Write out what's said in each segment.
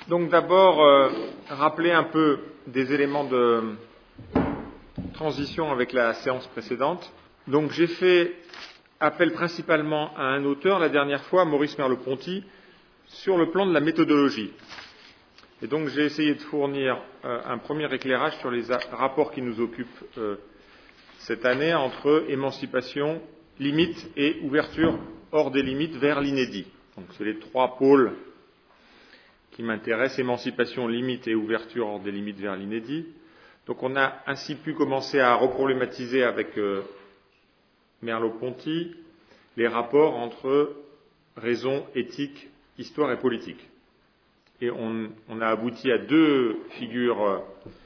Donc d'abord, rappeler un peu des éléments de transition avec la séance précédente. Donc j'ai fait appel principalement à un auteur, la dernière fois, Maurice Merleau-Ponty, sur le plan de la méthodologie. Et donc j'ai essayé de fournir un premier éclairage sur les rapports qui nous occupent cette année entre émancipation, limite et ouverture hors des limites vers l'inédit. Donc c'est les trois pôles qui m'intéressent, émancipation, limite et ouverture hors des limites vers l'inédit. Donc on a ainsi pu commencer à reproblématiser avec Merleau-Ponty les rapports entre raison, éthique, histoire et politique. Et on a abouti à deux figures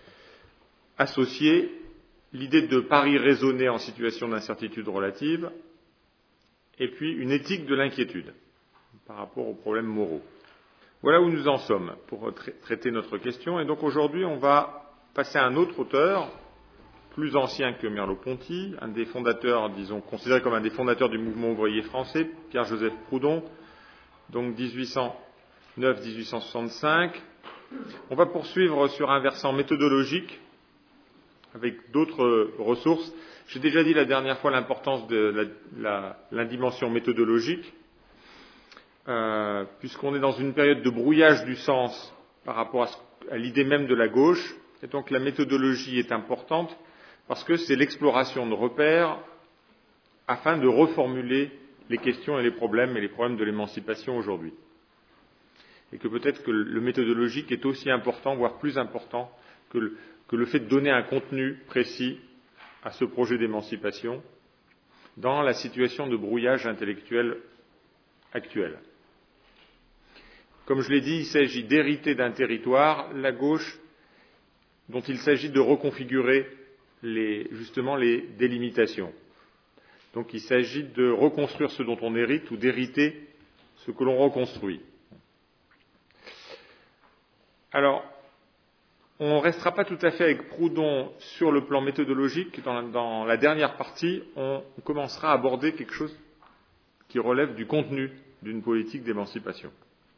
associées, l'idée de pari raisonné en situation d'incertitude relative, et puis une éthique de l'inquiétude par rapport aux problèmes moraux. Voilà où nous en sommes pour traiter notre question. Et donc aujourd'hui, on va passer à un autre auteur, plus ancien que Merleau-Ponty, un des fondateurs, disons, considéré comme un des fondateurs du mouvement ouvrier français, Pierre-Joseph Proudhon, donc 1809-1865. On va poursuivre sur un versant méthodologique avec d'autres ressources. J'ai déjà dit la dernière fois l'importance de la dimension méthodologique, puisqu'on est dans une période de brouillage du sens par rapport à l'idée même de la gauche, et donc la méthodologie est importante parce que c'est l'exploration de repères afin de reformuler les questions et les problèmes de l'émancipation aujourd'hui. Et que peut-être que le méthodologique est aussi important, voire plus important, que le fait de donner un contenu précis à ce projet d'émancipation dans la situation de brouillage intellectuel actuel. Comme je l'ai dit, il s'agit d'hériter d'un territoire, la gauche, dont il s'agit de reconfigurer justement les délimitations. Donc il s'agit de reconstruire ce dont on hérite ou d'hériter ce que l'on reconstruit. Alors, on ne restera pas tout à fait avec Proudhon sur le plan méthodologique. Dans la dernière partie, on commencera à aborder quelque chose qui relève du contenu d'une politique d'émancipation.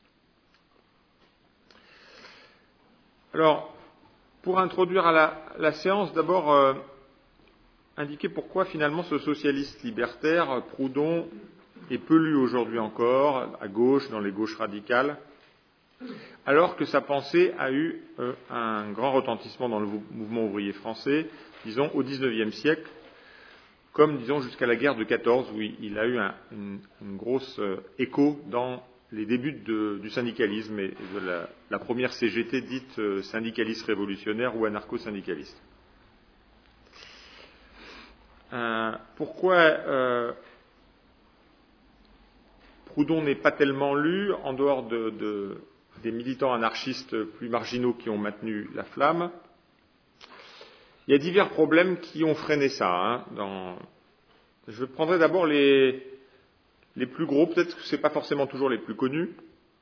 Alors, pour introduire à la séance, d'abord indiquer pourquoi finalement ce socialiste libertaire, Proudhon, est peu lu aujourd'hui encore, à gauche, dans les gauches radicales, alors que sa pensée a eu un grand retentissement dans le mouvement ouvrier français, disons au XIXe siècle, comme disons jusqu'à la guerre de 14, où il a eu une grosse écho dans les débuts du syndicalisme et de la première CGT dite syndicaliste révolutionnaire ou anarcho-syndicaliste. Pourquoi Proudhon n'est pas tellement lu en dehors des militants anarchistes plus marginaux qui ont maintenu la flamme? Il y a divers problèmes qui ont freiné ça. Je prendrai d'abord les plus gros, peut-être que ce n'est pas forcément toujours les plus connus.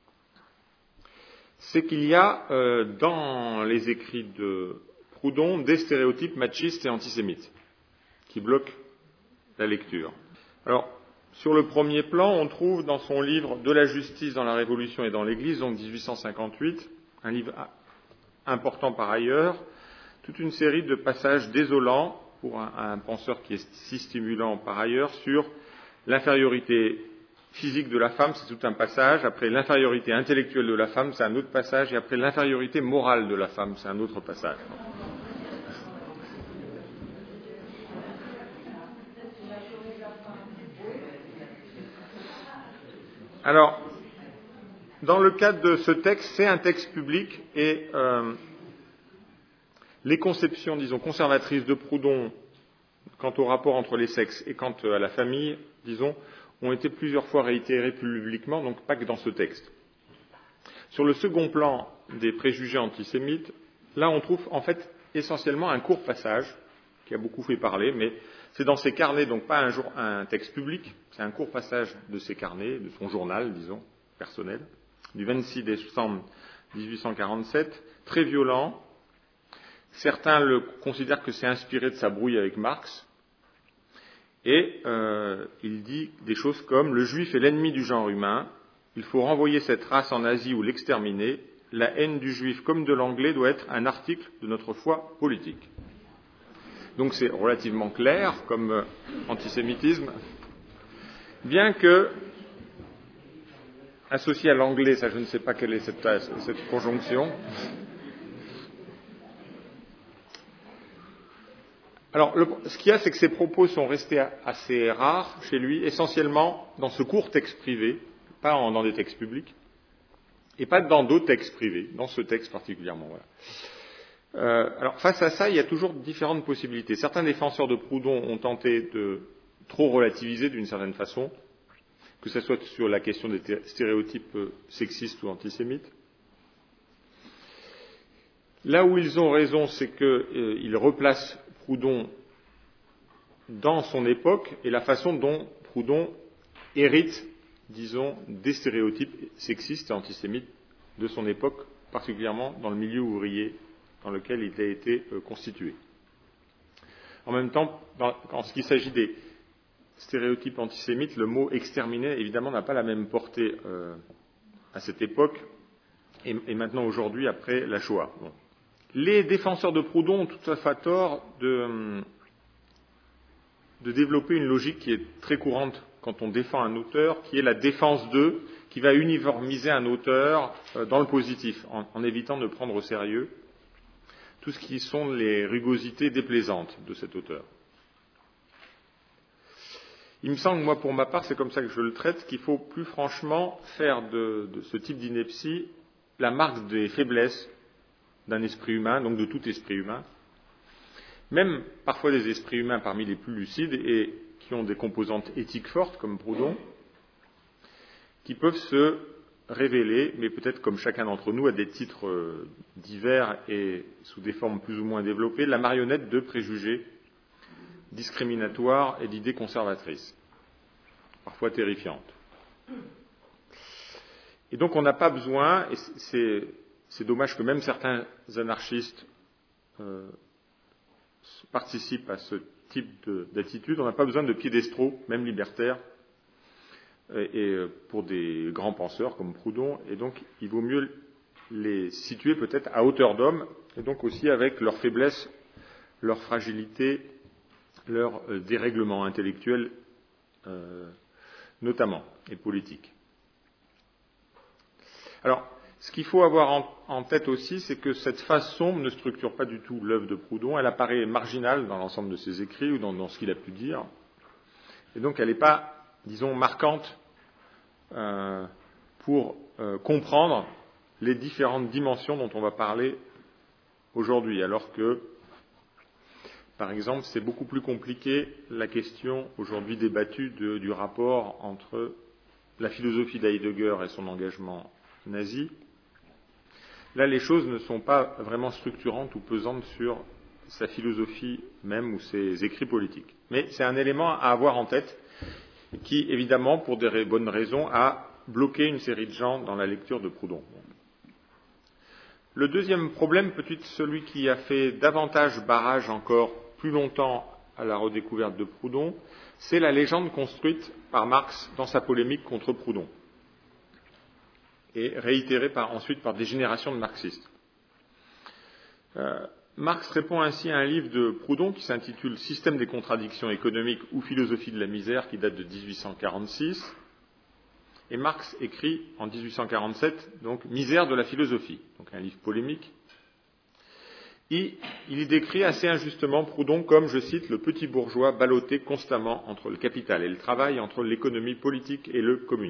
C'est qu'il y a dans les écrits de Proudhon des stéréotypes machistes et antisémites qui bloquent la lecture. Alors, sur le premier plan, on trouve dans son livre « De la justice dans la Révolution et dans l'Église », donc 1858, un livre important par ailleurs, toute une série de passages désolants pour un penseur qui est si stimulant par ailleurs sur l'infériorité physique de la femme, c'est tout un passage, après l'infériorité intellectuelle de la femme, c'est un autre passage, et après l'infériorité morale de la femme, c'est un autre passage. Alors, dans le cadre de ce texte, c'est un texte public et les conceptions, disons, conservatrices de Proudhon quant au rapport entre les sexes et quant à la famille, disons, ont été plusieurs fois réitérées publiquement, donc pas que dans ce texte. Sur le second plan des préjugés antisémites, là on trouve en fait essentiellement un court passage qui a beaucoup fait parler, mais c'est dans ses carnets, donc pas un texte public, c'est un court passage de ses carnets, de son journal, disons, personnel, du 26 décembre 1847, très violent. Certains le considèrent que c'est inspiré de sa brouille avec Marx. Et il dit des choses comme « Le juif est l'ennemi du genre humain, il faut renvoyer cette race en Asie ou l'exterminer, la haine du juif comme de l'anglais doit être un article de notre foi politique. Donc c'est relativement clair comme antisémitisme, bien que, associé à l'anglais, ça je ne sais pas quelle est cette conjonction. Alors, ce qu'il y a, c'est que ces propos sont restés assez rares chez lui, essentiellement dans ce court texte privé, pas dans des textes publics, et pas dans d'autres textes privés, dans ce texte particulièrement. Voilà. Alors, face à ça, il y a toujours différentes possibilités. Certains défenseurs de Proudhon ont tenté de trop relativiser d'une certaine façon, que ce soit sur la question des stéréotypes sexistes ou antisémites. Là où ils ont raison, c'est qu'ils replacent Proudhon dans son époque et la façon dont Proudhon hérite, disons, des stéréotypes sexistes et antisémites de son époque, particulièrement dans le milieu ouvrier dans lequel il a été constitué. En même temps, en ce qui s'agit des stéréotypes antisémites, le mot exterminer, évidemment, n'a pas la même portée à cette époque et maintenant aujourd'hui après la Shoah. Bon. Les défenseurs de Proudhon ont tout à fait tort de développer une logique qui est très courante quand on défend un auteur, qui est la défense d'eux, qui va uniformiser un auteur dans le positif, en évitant de prendre au sérieux tout ce qui sont les rugosités déplaisantes de cet auteur. Il me semble, moi, pour ma part, c'est comme ça que je le traite, qu'il faut plus franchement faire de ce type d'ineptie la marque des faiblesses d'un esprit humain, donc de tout esprit humain, même parfois des esprits humains parmi les plus lucides et qui ont des composantes éthiques fortes, comme Proudhon, qui peuvent se révéler, mais peut-être comme chacun d'entre nous à des titres divers et sous des formes plus ou moins développées, la marionnette de préjugés discriminatoires et d'idées conservatrices, parfois terrifiantes. Et donc on n'a pas besoin, et c'est dommage que même certains anarchistes participent à ce type d'attitude. On n'a pas besoin de piédestraux, même libertaires, et pour des grands penseurs comme Proudhon. Et donc, il vaut mieux les situer peut-être à hauteur d'homme, et donc aussi avec leurs faiblesses, leur fragilité, leur dérèglement intellectuel, notamment, et politique. Alors, ce qu'il faut avoir en tête aussi, c'est que cette phase sombre ne structure pas du tout l'œuvre de Proudhon. Elle apparaît marginale dans l'ensemble de ses écrits ou dans ce qu'il a pu dire. Et donc, elle n'est pas, disons, marquante pour comprendre les différentes dimensions dont on va parler aujourd'hui. Alors que, par exemple, c'est beaucoup plus compliqué la question aujourd'hui débattue du rapport entre la philosophie d'Heidegger et son engagement nazi. Là, les choses ne sont pas vraiment structurantes ou pesantes sur sa philosophie même ou ses écrits politiques. Mais c'est un élément à avoir en tête qui, évidemment, pour des bonnes raisons, a bloqué une série de gens dans la lecture de Proudhon. Le deuxième problème, peut-être celui qui a fait davantage barrage encore plus longtemps à la redécouverte de Proudhon, c'est la légende construite par Marx dans sa polémique contre Proudhon, et réitérée ensuite par des générations de marxistes. Marx répond ainsi à un livre de Proudhon qui s'intitule « Système des contradictions économiques ou philosophie de la misère » qui date de 1846. Et Marx écrit en 1847 donc « Misère de la philosophie », donc un livre polémique. Et il y décrit assez injustement Proudhon comme, je cite, « le petit bourgeois ballotté constamment entre le capital et le travail, entre l'économie politique et le communisme ».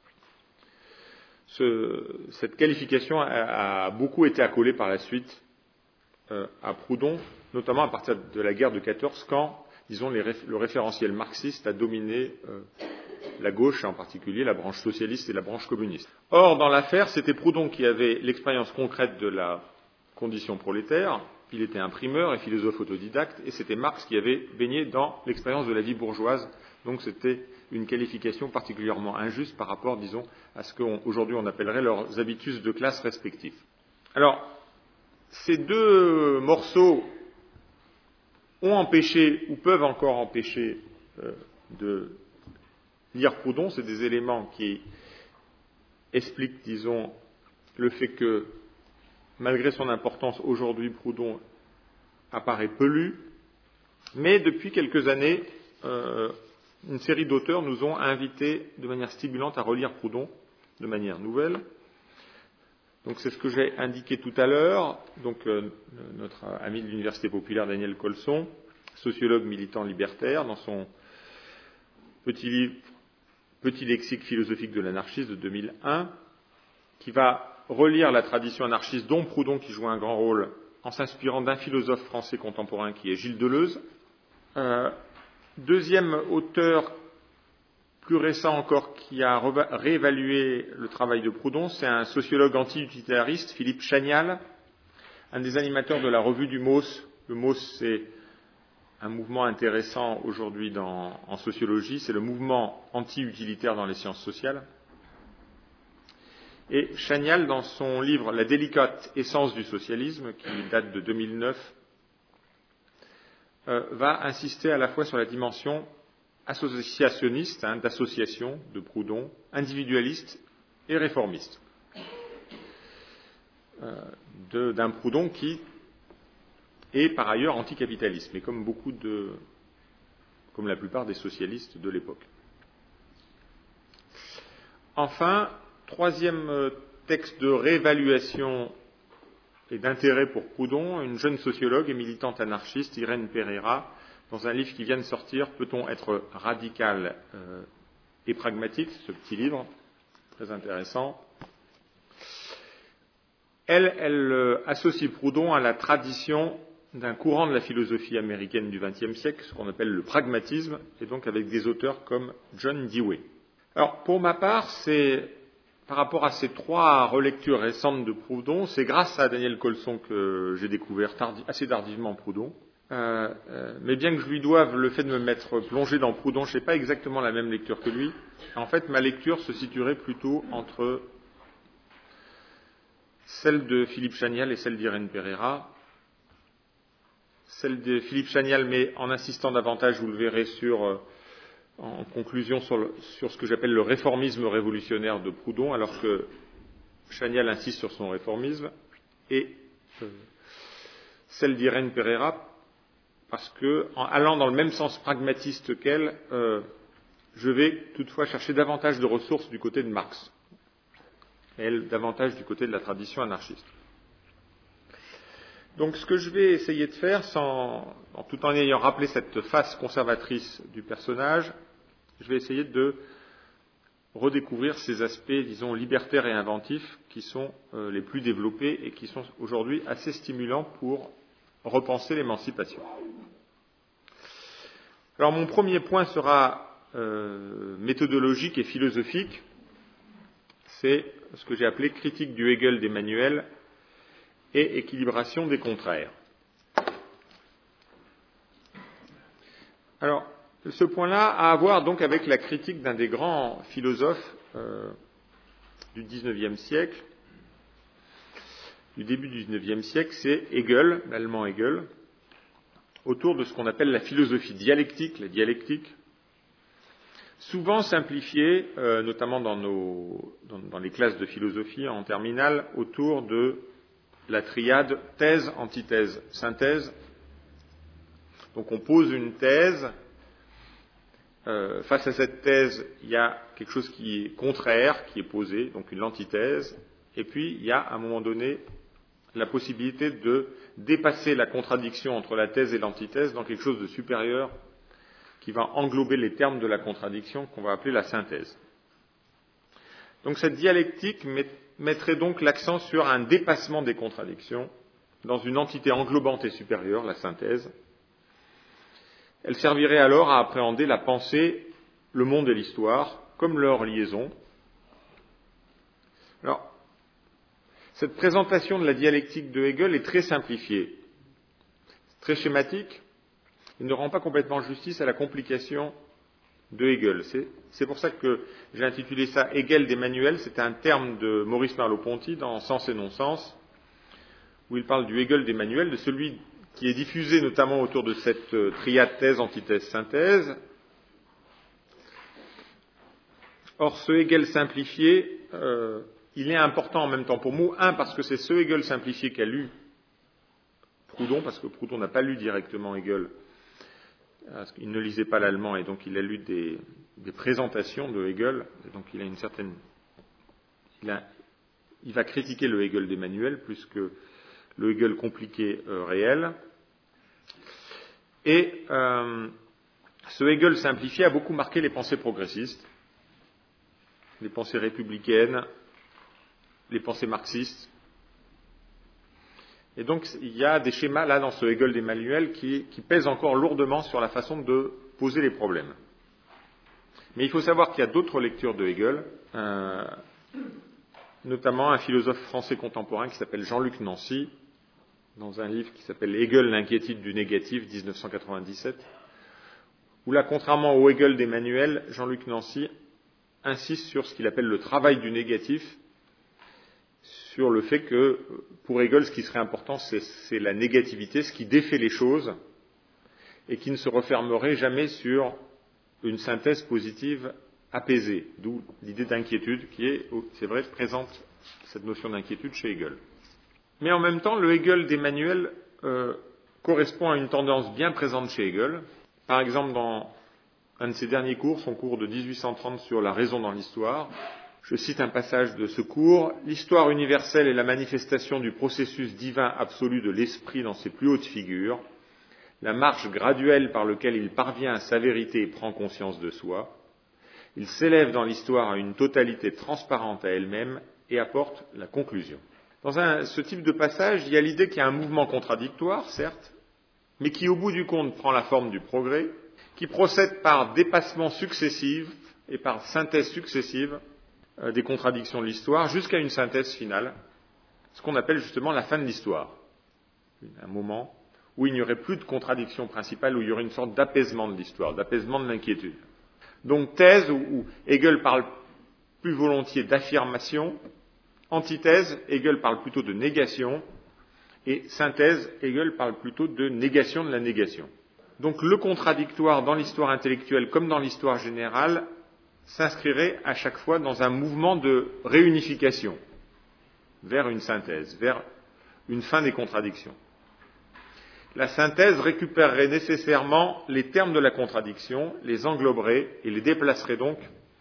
Cette qualification a beaucoup été accolée par la suite à Proudhon, notamment à partir de la guerre de 14, quand, disons, le référentiel marxiste a dominé la gauche, en particulier la branche socialiste et la branche communiste. Or, dans l'affaire, c'était Proudhon qui avait l'expérience concrète de la condition prolétaire. Il était imprimeur et philosophe autodidacte, et c'était Marx qui avait baigné dans l'expérience de la vie bourgeoise. Donc c'était une qualification particulièrement injuste par rapport, disons, à ce qu'aujourd'hui on appellerait leurs habitus de classe respectifs. Alors, ces deux morceaux ont empêché, ou peuvent encore empêcher, de lire Proudhon. C'est des éléments qui expliquent, disons, le fait que, malgré son importance, aujourd'hui, Proudhon apparaît peu lu, mais depuis quelques années, une série d'auteurs nous ont invités de manière stimulante à relire Proudhon de manière nouvelle. Donc c'est ce que j'ai indiqué tout à l'heure. Donc notre ami de l'Université populaire Daniel Colson, sociologue militant libertaire, dans son petit livre Petit lexique philosophique de l'anarchisme de 2001, qui va relire la tradition anarchiste, dont Proudhon qui joue un grand rôle, en s'inspirant d'un philosophe français contemporain qui est Gilles Deleuze. Deuxième auteur plus récent encore qui a réévalué le travail de Proudhon, c'est un sociologue anti-utilitariste, Philippe Chagnal, un des animateurs de la revue du MOS. Le MOS, c'est un mouvement intéressant aujourd'hui en sociologie, c'est le mouvement anti-utilitaire dans les sciences sociales. Et Chagnal, dans son livre La délicate essence du socialisme, qui date de 2009, va insister à la fois sur la dimension associationniste, d'association de Proudhon, individualiste et réformiste, d'un Proudhon qui est par ailleurs anticapitaliste, mais comme la plupart des socialistes de l'époque. Enfin, troisième texte de réévaluation et d'intérêt pour Proudhon, une jeune sociologue et militante anarchiste, Irène Pereira, dans un livre qui vient de sortir, Peut-on être radical et pragmatique, ce petit livre, très intéressant. Elle associe Proudhon à la tradition d'un courant de la philosophie américaine du XXe siècle, ce qu'on appelle le pragmatisme, et donc avec des auteurs comme John Dewey. Alors, pour ma part, par rapport à ces trois relectures récentes de Proudhon, c'est grâce à Daniel Colson que j'ai découvert assez tardivement Proudhon. Mais bien que je lui doive le fait de me m'être plongé dans Proudhon, je n'ai pas exactement la même lecture que lui. En fait, ma lecture se situerait plutôt entre celle de Philippe Chagnal et celle d'Irène Pereira. Celle de Philippe Chagnal, mais en insistant davantage, vous le verrez, en conclusion sur ce que j'appelle le réformisme révolutionnaire de Proudhon, alors que Chagnal insiste sur son réformisme, et celle d'Irène Pereira, parce que, en allant dans le même sens pragmatiste qu'elle, je vais toutefois chercher davantage de ressources du côté de Marx, et elle davantage du côté de la tradition anarchiste. Donc ce que je vais essayer de faire, tout en ayant rappelé cette face conservatrice du personnage, je vais essayer de redécouvrir ces aspects, disons, libertaires et inventifs qui sont les plus développés et qui sont aujourd'hui assez stimulants pour repenser l'émancipation. Alors mon premier point sera méthodologique et philosophique. C'est ce que j'ai appelé critique du Hegel d'Emmanuel et équilibration des contraires. Alors, ce point-là a à voir donc avec la critique d'un des grands philosophes du XIXe siècle, du début du XIXe siècle, c'est Hegel, l'allemand Hegel, autour de ce qu'on appelle la philosophie dialectique, la dialectique, souvent simplifiée, notamment dans les classes de philosophie en terminale, autour de la triade thèse, antithèse, synthèse. Donc on pose une thèse, face à cette thèse, il y a quelque chose qui est contraire, qui est posé, donc une antithèse, et puis il y a à un moment donné la possibilité de dépasser la contradiction entre la thèse et l'antithèse dans quelque chose de supérieur qui va englober les termes de la contradiction qu'on va appeler la synthèse. Donc cette dialectique mettrait donc l'accent sur un dépassement des contradictions dans une entité englobante et supérieure, la synthèse. Elle servirait alors à appréhender la pensée, le monde et l'histoire, comme leur liaison. Alors, cette présentation de la dialectique de Hegel est très simplifiée, très schématique. Il ne rend pas complètement justice à la complication de Hegel. C'est pour ça que j'ai intitulé ça Hegel d'Emmanuel. C'est un terme de Maurice Merleau-Ponty dans Sens et non-sens, où il parle du Hegel d'Emmanuel, de celui qui est diffusé notamment autour de cette triade thèse, antithèse, synthèse. Or, ce Hegel simplifié il est important en même temps pour nous, parce que c'est ce Hegel simplifié qu'a lu Proudhon, parce que Proudhon n'a pas lu directement Hegel, parce qu'il ne lisait pas l'allemand, et donc il a lu des présentations de Hegel, et donc il a une certaine... Il va critiquer le Hegel d'Emmanuel plus que le Hegel compliqué réel. Et ce Hegel simplifié a beaucoup marqué les pensées progressistes, les pensées républicaines, les pensées marxistes. Et donc il y a des schémas là dans ce Hegel d'Emmanuel qui pèsent encore lourdement sur la façon de poser les problèmes. Mais il faut savoir qu'il y a d'autres lectures de Hegel, notamment un philosophe français contemporain qui s'appelle Jean-Luc Nancy, dans un livre qui s'appelle Hegel, l'inquiétude du négatif, 1997, où là, contrairement au Hegel d'Emmanuel, Jean-Luc Nancy insiste sur ce qu'il appelle le travail du négatif, sur le fait que, pour Hegel, ce qui serait important, c'est la négativité, ce qui défait les choses, et qui ne se refermerait jamais sur une synthèse positive apaisée, d'où l'idée d'inquiétude qui est, c'est vrai, présente, cette notion d'inquiétude chez Hegel. Mais en même temps, le Hegel d'Emmanuel correspond à une tendance bien présente chez Hegel. Par exemple, dans un de ses derniers cours, son cours de 1830 sur la raison dans l'histoire, je cite un passage de ce cours: « L'histoire universelle est la manifestation du processus divin absolu de l'esprit dans ses plus hautes figures, la marche graduelle par laquelle il parvient à sa vérité et prend conscience de soi. Il s'élève dans l'histoire à une totalité transparente à elle-même et apporte la conclusion. » Dans ce type de passage, il y a l'idée qu'il y a un mouvement contradictoire, certes, mais qui au bout du compte prend la forme du progrès, qui procède par dépassements successifs et par synthèse successive des contradictions de l'histoire, jusqu'à une synthèse finale, ce qu'on appelle justement la fin de l'histoire. Un moment où il n'y aurait plus de contradiction principale, où il y aurait une sorte d'apaisement de l'histoire, d'apaisement de l'inquiétude. Donc thèse où Hegel parle plus volontiers d'affirmation, antithèse, Hegel parle plutôt de négation, et synthèse, Hegel parle plutôt de négation de la négation. Donc le contradictoire dans l'histoire intellectuelle comme dans l'histoire générale s'inscrirait à chaque fois dans un mouvement de réunification vers une synthèse, vers une fin des contradictions. La synthèse récupérerait nécessairement les termes de la contradiction, les engloberait et les déplacerait donc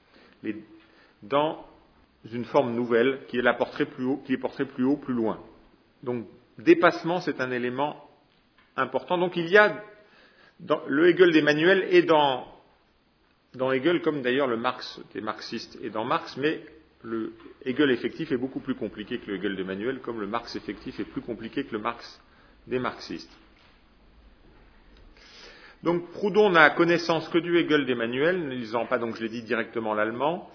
dans une forme nouvelle qui les porterait plus haut, plus loin. Donc dépassement, c'est un élément important. Donc il y a dans le Hegel d'Emmanuel et dans Hegel, comme d'ailleurs le Marx des marxistes est dans Marx, mais le Hegel effectif est beaucoup plus compliqué que le Hegel d'Emmanuel, comme le Marx effectif est plus compliqué que le Marx des marxistes. Donc Proudhon n'a connaissance que du Hegel d'Emmanuel, ne lisant pas, donc je l'ai dit, directement l'allemand,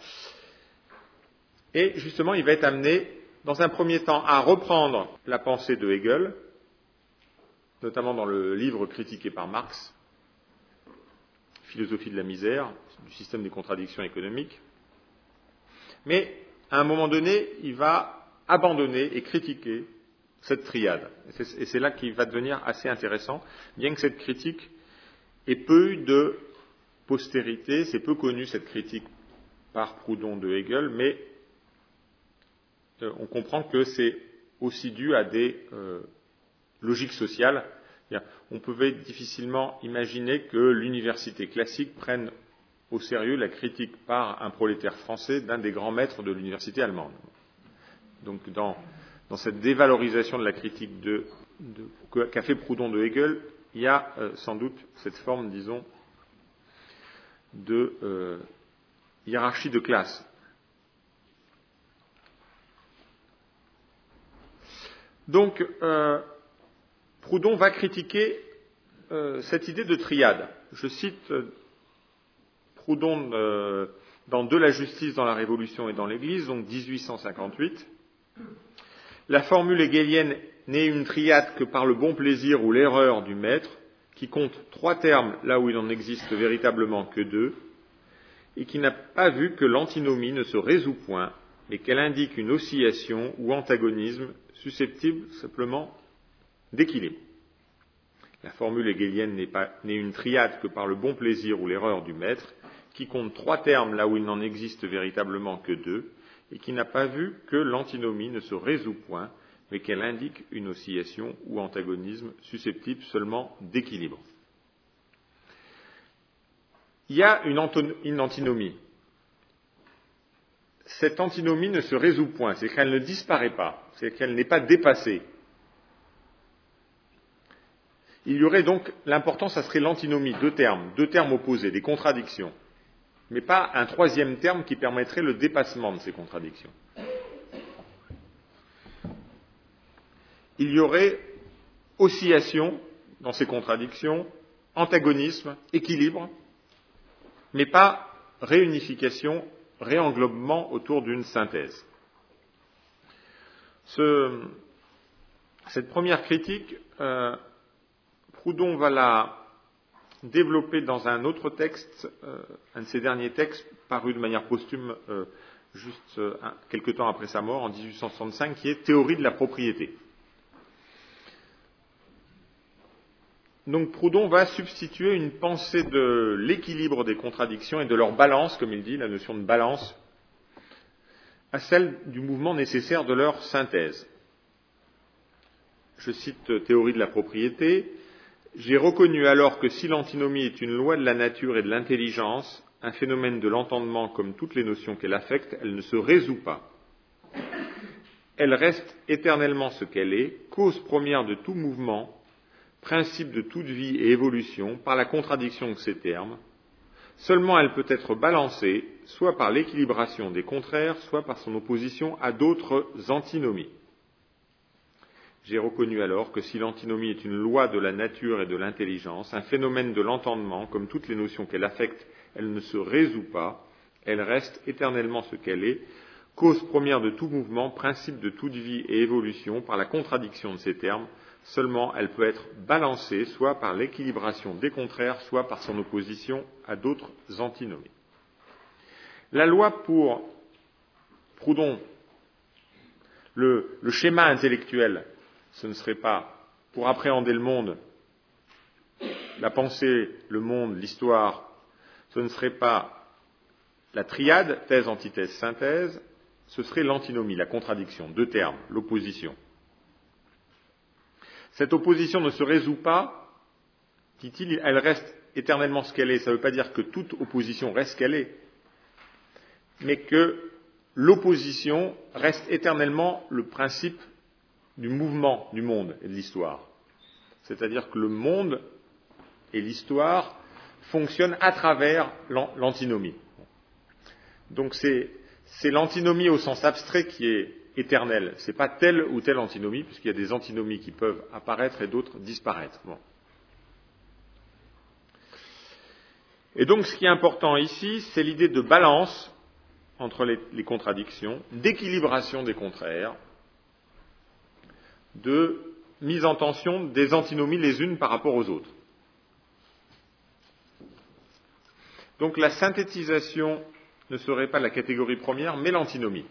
et justement il va être amené, dans un premier temps, à reprendre la pensée de Hegel, notamment dans le livre critiqué par Marx, Philosophie de la misère, du système des contradictions économiques. Mais, à un moment donné, il va abandonner et critiquer cette triade. Et c'est là qu'il va devenir assez intéressant, bien que cette critique ait peu eu de postérité, c'est peu connu cette critique par Proudhon de Hegel, mais on comprend que c'est aussi dû à des logiques sociales. On pouvait difficilement imaginer que l'université classique prenne au sérieux la critique par un prolétaire français d'un des grands maîtres de l'université allemande. Donc dans cette dévalorisation de la critique qu'a fait Proudhon de Hegel, il y a sans doute cette forme, disons, de hiérarchie de classe. Donc, Proudhon va critiquer cette idée de triade. Je cite Proudhon dans De la justice dans la Révolution et dans l'Église, donc 1858. La formule hegelienne n'est une triade que par le bon plaisir ou l'erreur du maître, qui compte 3 termes là où il n'en existe véritablement que 2, et qui n'a pas vu que l'antinomie ne se résout point, mais qu'elle indique une oscillation ou antagonisme susceptible simplement d'équilibre. La formule hegelienne n'est une triade que par le bon plaisir ou l'erreur du maître, qui compte 3 termes là où il n'en existe véritablement que 2, et qui n'a pas vu que l'antinomie ne se résout point, mais qu'elle indique une oscillation ou antagonisme susceptible seulement d'équilibre. Il y a une antinomie. Cette antinomie ne se résout point, c'est qu'elle ne disparaît pas, c'est qu'elle n'est pas dépassée. Il y aurait donc, l'important, ça serait l'antinomie, deux termes opposés, des contradictions, mais pas un troisième terme qui permettrait le dépassement de ces contradictions. Il y aurait oscillation dans ces contradictions, antagonisme, équilibre, mais pas réunification, réenglobement autour d'une synthèse. Cette première critique, Proudhon va la développer dans un autre texte, un de ses derniers textes, paru de manière posthume juste quelque temps après sa mort, en 1865, qui est Théorie de la propriété. Donc Proudhon va substituer une pensée de l'équilibre des contradictions et de leur balance, comme il dit, la notion de balance, à celle du mouvement nécessaire de leur synthèse. Je cite Théorie de la propriété. « J'ai reconnu alors que si l'antinomie est une loi de la nature et de l'intelligence, un phénomène de l'entendement comme toutes les notions qu'elle affecte, elle ne se résout pas. Elle reste éternellement ce qu'elle est, cause première de tout mouvement, principe de toute vie et évolution, par la contradiction de ces termes. Seulement elle peut être balancée, soit par l'équilibration des contraires, soit par son opposition à d'autres antinomies. J'ai reconnu alors que si l'antinomie est une loi de la nature et de l'intelligence, un phénomène de l'entendement, comme toutes les notions qu'elle affecte, elle ne se résout pas, elle reste éternellement ce qu'elle est, cause première de tout mouvement, principe de toute vie et évolution, par la contradiction de ces termes. Seulement elle peut être balancée, soit par l'équilibration des contraires, soit par son opposition à d'autres antinomies. La loi pour Proudhon, le schéma intellectuel, ce ne serait pas, pour appréhender le monde, la pensée, le monde, l'histoire, ce ne serait pas la triade, thèse, antithèse, synthèse, ce serait l'antinomie, la contradiction, deux termes, l'opposition. Cette opposition ne se résout pas, dit-il, elle reste éternellement ce qu'elle est. Ça ne veut pas dire que toute opposition reste ce qu'elle est, mais que l'opposition reste éternellement le principe du mouvement du monde et de l'histoire. C'est-à-dire que le monde et l'histoire fonctionnent à travers l'antinomie. Donc c'est l'antinomie au sens abstrait qui est éternelle. Ce n'est pas telle ou telle antinomie, puisqu'il y a des antinomies qui peuvent apparaître et d'autres disparaître. Bon. Et donc ce qui est important ici, c'est l'idée de balance entre les contradictions, d'équilibration des contraires, de mise en tension des antinomies les unes par rapport aux autres. Donc la synthétisation ne serait pas la catégorie première, mais l'antinomie.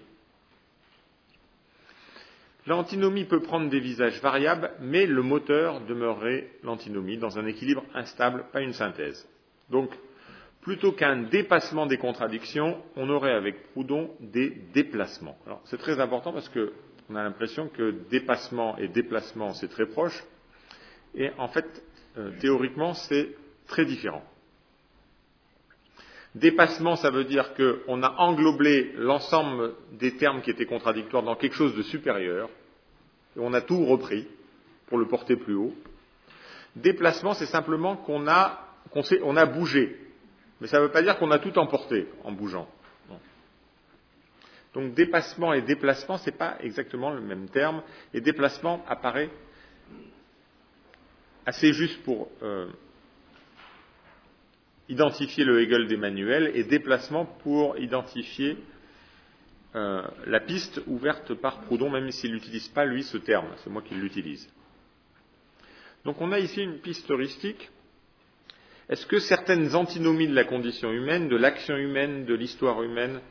L'antinomie peut prendre des visages variables, mais le moteur demeurerait l'antinomie dans un équilibre instable, pas une synthèse. Donc, plutôt qu'un dépassement des contradictions, on aurait avec Proudhon des déplacements. Alors, c'est très important parce qu'on a l'impression que dépassement et déplacement, c'est très proche, et en fait, théoriquement, c'est très différent. Dépassement, ça veut dire qu'on a englobé l'ensemble des termes qui étaient contradictoires dans quelque chose de supérieur, et on a tout repris pour le porter plus haut. Déplacement, c'est simplement qu'on a bougé, mais ça ne veut pas dire qu'on a tout emporté en bougeant. Non. Donc dépassement et déplacement, ce n'est pas exactement le même terme, et déplacement apparaît assez juste pour identifier le Hegel d'Emmanuel, et déplacement pour identifier la piste ouverte par Proudhon, même s'il n'utilise pas, lui, ce terme. C'est moi qui l'utilise. Donc on a ici une piste heuristique. Est-ce que certaines antinomies de la condition humaine, de l'action humaine, de l'histoire humaine,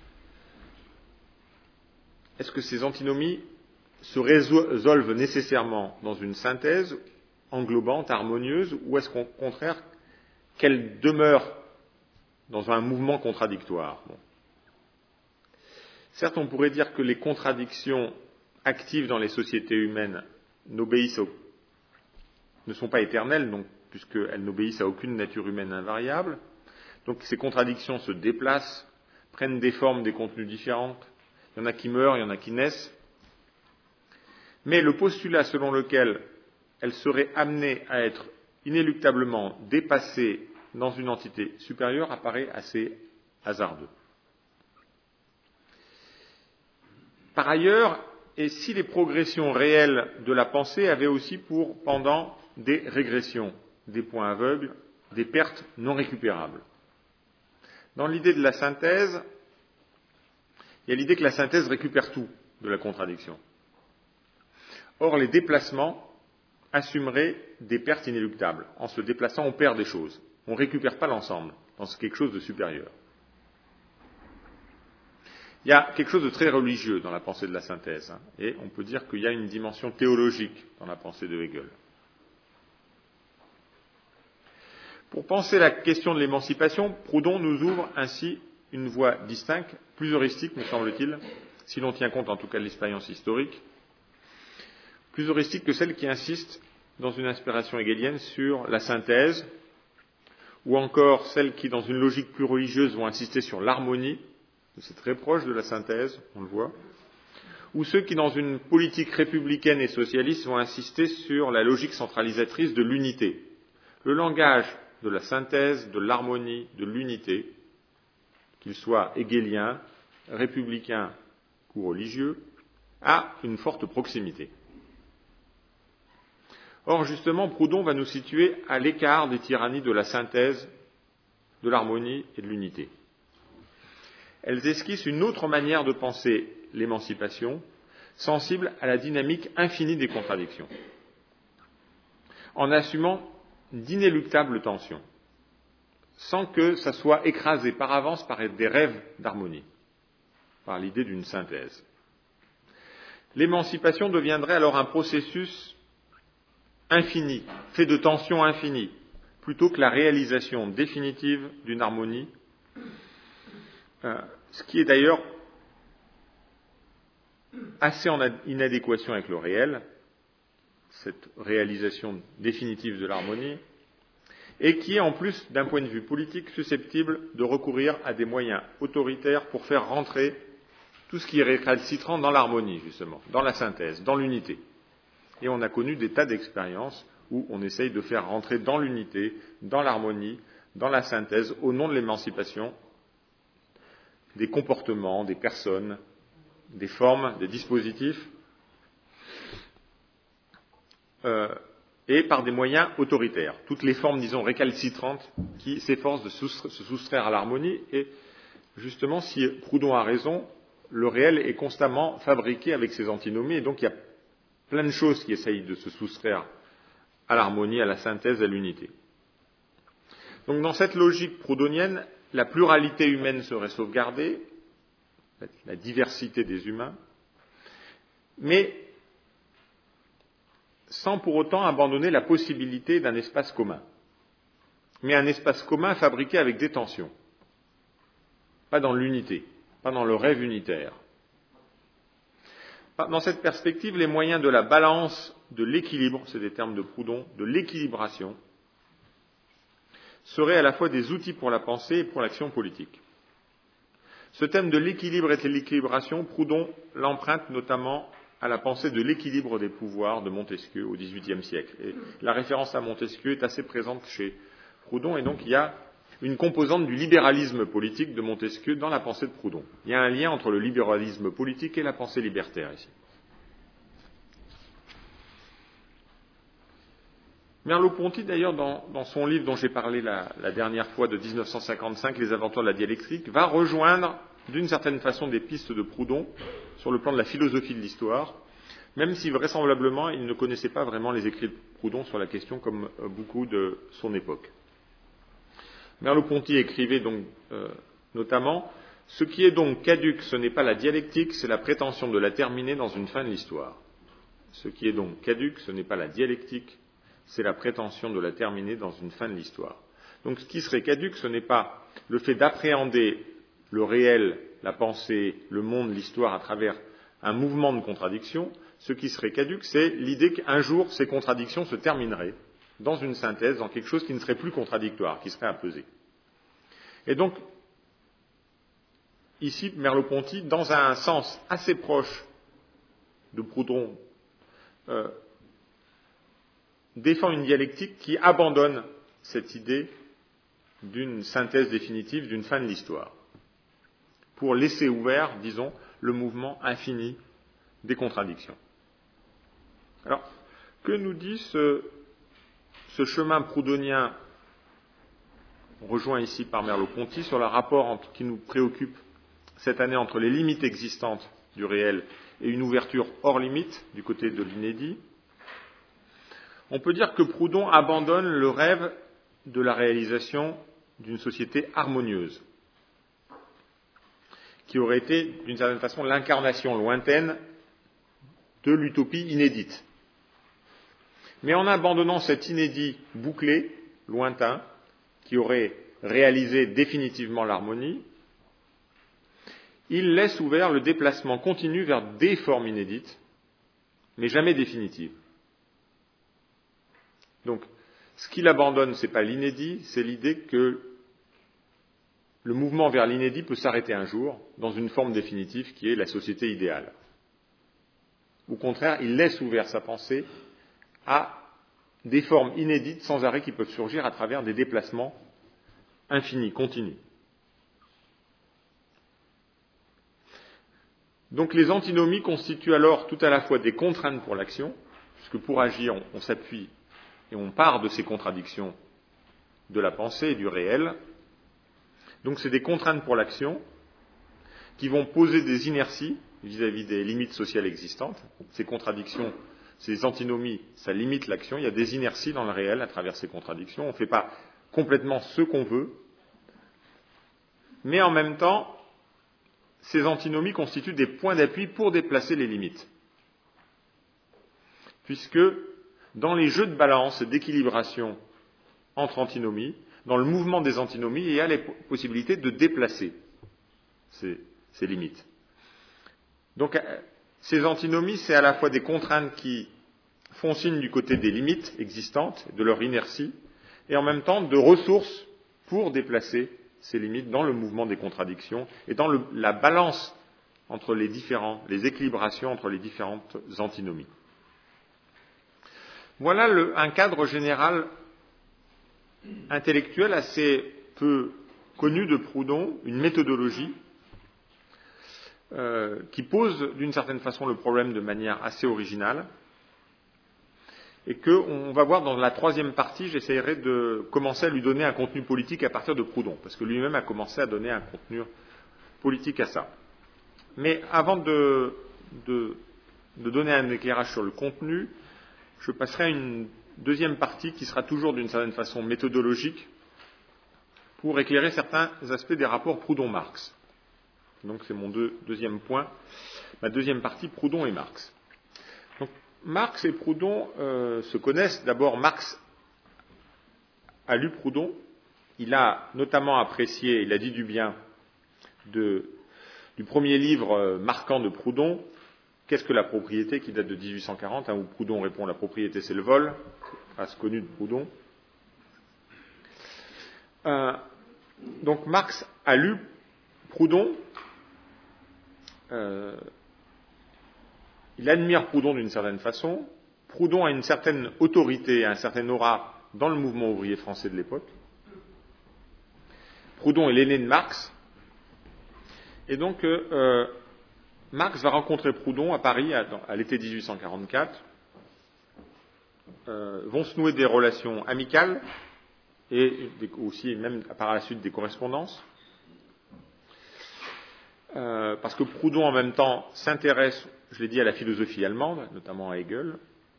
est-ce que ces antinomies se résolvent nécessairement dans une synthèse englobante, harmonieuse, ou est-ce qu'au contraire, qu'elles demeurent dans un mouvement contradictoire? Bon. Certes, on pourrait dire que les contradictions actives dans les sociétés humaines ne sont pas éternelles, donc, puisqu'elles n'obéissent à aucune nature humaine invariable. Donc ces contradictions se déplacent, prennent des formes, des contenus différents. Il y en a qui meurent, il y en a qui naissent. Mais le postulat selon lequel elles seraient amenées à être inéluctablement dépassées dans une entité supérieure apparaît assez hasardeux. Par ailleurs, et si les progressions réelles de la pensée avaient aussi pour pendant des régressions, des points aveugles, des pertes non récupérables. Dans l'idée de la synthèse, il y a l'idée que la synthèse récupère tout de la contradiction. Or, les déplacements assumeraient des pertes inéluctables. En se déplaçant, on perd des choses. On ne récupère pas l'ensemble dans quelque chose de supérieur. Il y a quelque chose de très religieux dans la pensée de la synthèse, et on peut dire qu'il y a une dimension théologique dans la pensée de Hegel. Pour penser la question de l'émancipation, Proudhon nous ouvre ainsi une voie distincte, plus heuristique, me semble-t-il, si l'on tient compte en tout cas de l'expérience historique, plus heuristique que celle qui insiste dans une inspiration hegelienne sur la synthèse, ou encore celles qui, dans une logique plus religieuse, vont insister sur l'harmonie, c'est très proche de la synthèse, on le voit, ou ceux qui, dans une politique républicaine et socialiste, vont insister sur la logique centralisatrice de l'unité. Le langage de la synthèse, de l'harmonie, de l'unité, qu'il soit hegelien, républicain ou religieux, a une forte proximité. Or, justement, Proudhon va nous situer à l'écart des tyrannies de la synthèse, de l'harmonie et de l'unité. Elles esquissent une autre manière de penser l'émancipation, sensible à la dynamique infinie des contradictions, en assumant d'inéluctables tensions, sans que ça soit écrasé par avance par des rêves d'harmonie, par l'idée d'une synthèse. L'émancipation deviendrait alors un processus infini, fait de tensions infinies, plutôt que la réalisation définitive d'une harmonie, ce qui est d'ailleurs assez en inadéquation avec le réel, cette réalisation définitive de l'harmonie, et qui est en plus, d'un point de vue politique, susceptible de recourir à des moyens autoritaires pour faire rentrer tout ce qui est récalcitrant dans l'harmonie, justement, dans la synthèse, dans l'unité. Et on a connu des tas d'expériences où on essaye de faire rentrer dans l'unité, dans l'harmonie, dans la synthèse, au nom de l'émancipation, des comportements, des personnes, des formes, des dispositifs, et par des moyens autoritaires. Toutes les formes, disons, récalcitrantes qui s'efforcent de se soustraire à l'harmonie. Et justement, si Proudhon a raison, le réel est constamment fabriqué avec ses antinomies, et donc il y a plein de choses qui essayent de se soustraire à l'harmonie, à la synthèse, à l'unité. Donc dans cette logique proudhonienne, la pluralité humaine serait sauvegardée, la diversité des humains, mais sans pour autant abandonner la possibilité d'un espace commun. Mais un espace commun fabriqué avec des tensions, pas dans l'unité, pas dans le rêve unitaire. Dans cette perspective, les moyens de la balance, de l'équilibre, c'est des termes de Proudhon, de l'équilibration, seraient à la fois des outils pour la pensée et pour l'action politique. Ce thème de l'équilibre et de l'équilibration, Proudhon l'emprunte notamment à la pensée de l'équilibre des pouvoirs de Montesquieu au XVIIIe siècle. Et la référence à Montesquieu est assez présente chez Proudhon, et donc il y a une composante du libéralisme politique de Montesquieu dans la pensée de Proudhon. Il y a un lien entre le libéralisme politique et la pensée libertaire ici. Merleau-Ponty, d'ailleurs, dans son livre dont j'ai parlé la dernière fois de 1955, Les aventures de la dialectique, va rejoindre d'une certaine façon des pistes de Proudhon sur le plan de la philosophie de l'histoire, même si vraisemblablement il ne connaissait pas vraiment les écrits de Proudhon sur la question comme beaucoup de son époque. Merleau-Ponty écrivait donc notamment « Ce qui est donc caduc, ce n'est pas la dialectique, c'est la prétention de la terminer dans une fin de l'histoire. Ce qui est donc caduc, ce n'est pas la dialectique, c'est la prétention de la terminer dans une fin de l'histoire. » Donc ce qui serait caduc, ce n'est pas le fait d'appréhender le réel la pensée, le monde, l'histoire à travers un mouvement de contradiction, ce qui serait caduque, c'est l'idée qu'un jour ces contradictions se termineraient dans une synthèse, dans quelque chose qui ne serait plus contradictoire, qui serait apaisé. Et donc, ici, Merleau-Ponty, dans un sens assez proche de Proudhon, défend une dialectique qui abandonne cette idée d'une synthèse définitive, d'une fin de l'histoire, pour laisser ouvert, disons, le mouvement infini des contradictions. Alors, que nous dit ce chemin proudhonien, rejoint ici par Merleau-Ponty, sur le rapport qui nous préoccupe cette année entre les limites existantes du réel et une ouverture hors limite du côté de l'inédit? On peut dire que Proudhon abandonne le rêve de la réalisation d'une société harmonieuse, qui aurait été, d'une certaine façon, l'incarnation lointaine de l'utopie inédite. Mais en abandonnant cet inédit bouclé, lointain, qui aurait réalisé définitivement l'harmonie, il laisse ouvert le déplacement continu vers des formes inédites, mais jamais définitives. Donc, ce qu'il abandonne, ce n'est pas l'inédit, c'est l'idée que le mouvement vers l'inédit peut s'arrêter un jour dans une forme définitive qui est la société idéale. Au contraire, il laisse ouvert sa pensée à des formes inédites sans arrêt qui peuvent surgir à travers des déplacements infinis, continus. Donc les antinomies constituent alors tout à la fois des contraintes pour l'action, puisque pour agir, on s'appuie et on part de ces contradictions de la pensée et du réel. Donc c'est des contraintes pour l'action qui vont poser des inerties vis-à-vis des limites sociales existantes. Ces contradictions, ces antinomies, ça limite l'action. Il y a des inerties dans le réel à travers ces contradictions. On ne fait pas complètement ce qu'on veut. Mais en même temps, ces antinomies constituent des points d'appui pour déplacer les limites. Puisque dans les jeux de balance et d'équilibration entre antinomies, dans le mouvement des antinomies, il y a les possibilités de déplacer ces limites. Donc, ces antinomies, c'est à la fois des contraintes qui font signe du côté des limites existantes, de leur inertie, et en même temps de ressources pour déplacer ces limites dans le mouvement des contradictions et dans la balance entre les équilibrations entre les différentes antinomies. Voilà un cadre général intellectuel assez peu connu de Proudhon, une méthodologie qui pose d'une certaine façon le problème de manière assez originale et qu'on va voir dans la troisième partie, j'essaierai de commencer à lui donner un contenu politique à partir de Proudhon, parce que lui-même a commencé à donner un contenu politique à ça. Mais avant de donner un éclairage sur le contenu, je passerai à une deuxième partie qui sera toujours d'une certaine façon méthodologique pour éclairer certains aspects des rapports Proudhon-Marx. Donc c'est mon deuxième point, ma deuxième partie, Proudhon et Marx. Donc, Marx et Proudhon se connaissent. D'abord, Marx a lu Proudhon. Il a notamment apprécié, il a dit du bien du premier livre marquant de Proudhon, Qu'est-ce que la propriété, qui date de 1840, où Proudhon répond la propriété c'est le vol, phrase connue de Proudhon. Donc Marx a lu Proudhon. Il admire Proudhon d'une certaine façon. Proudhon a une certaine autorité, un certain aura dans le mouvement ouvrier français de l'époque. Proudhon est l'aîné de Marx. Et donc, Marx va rencontrer Proudhon à Paris à l'été 1844. Vont se nouer des relations amicales et aussi, même par la suite, des correspondances. Parce que Proudhon, en même temps, s'intéresse, je l'ai dit, à la philosophie allemande, notamment à Hegel.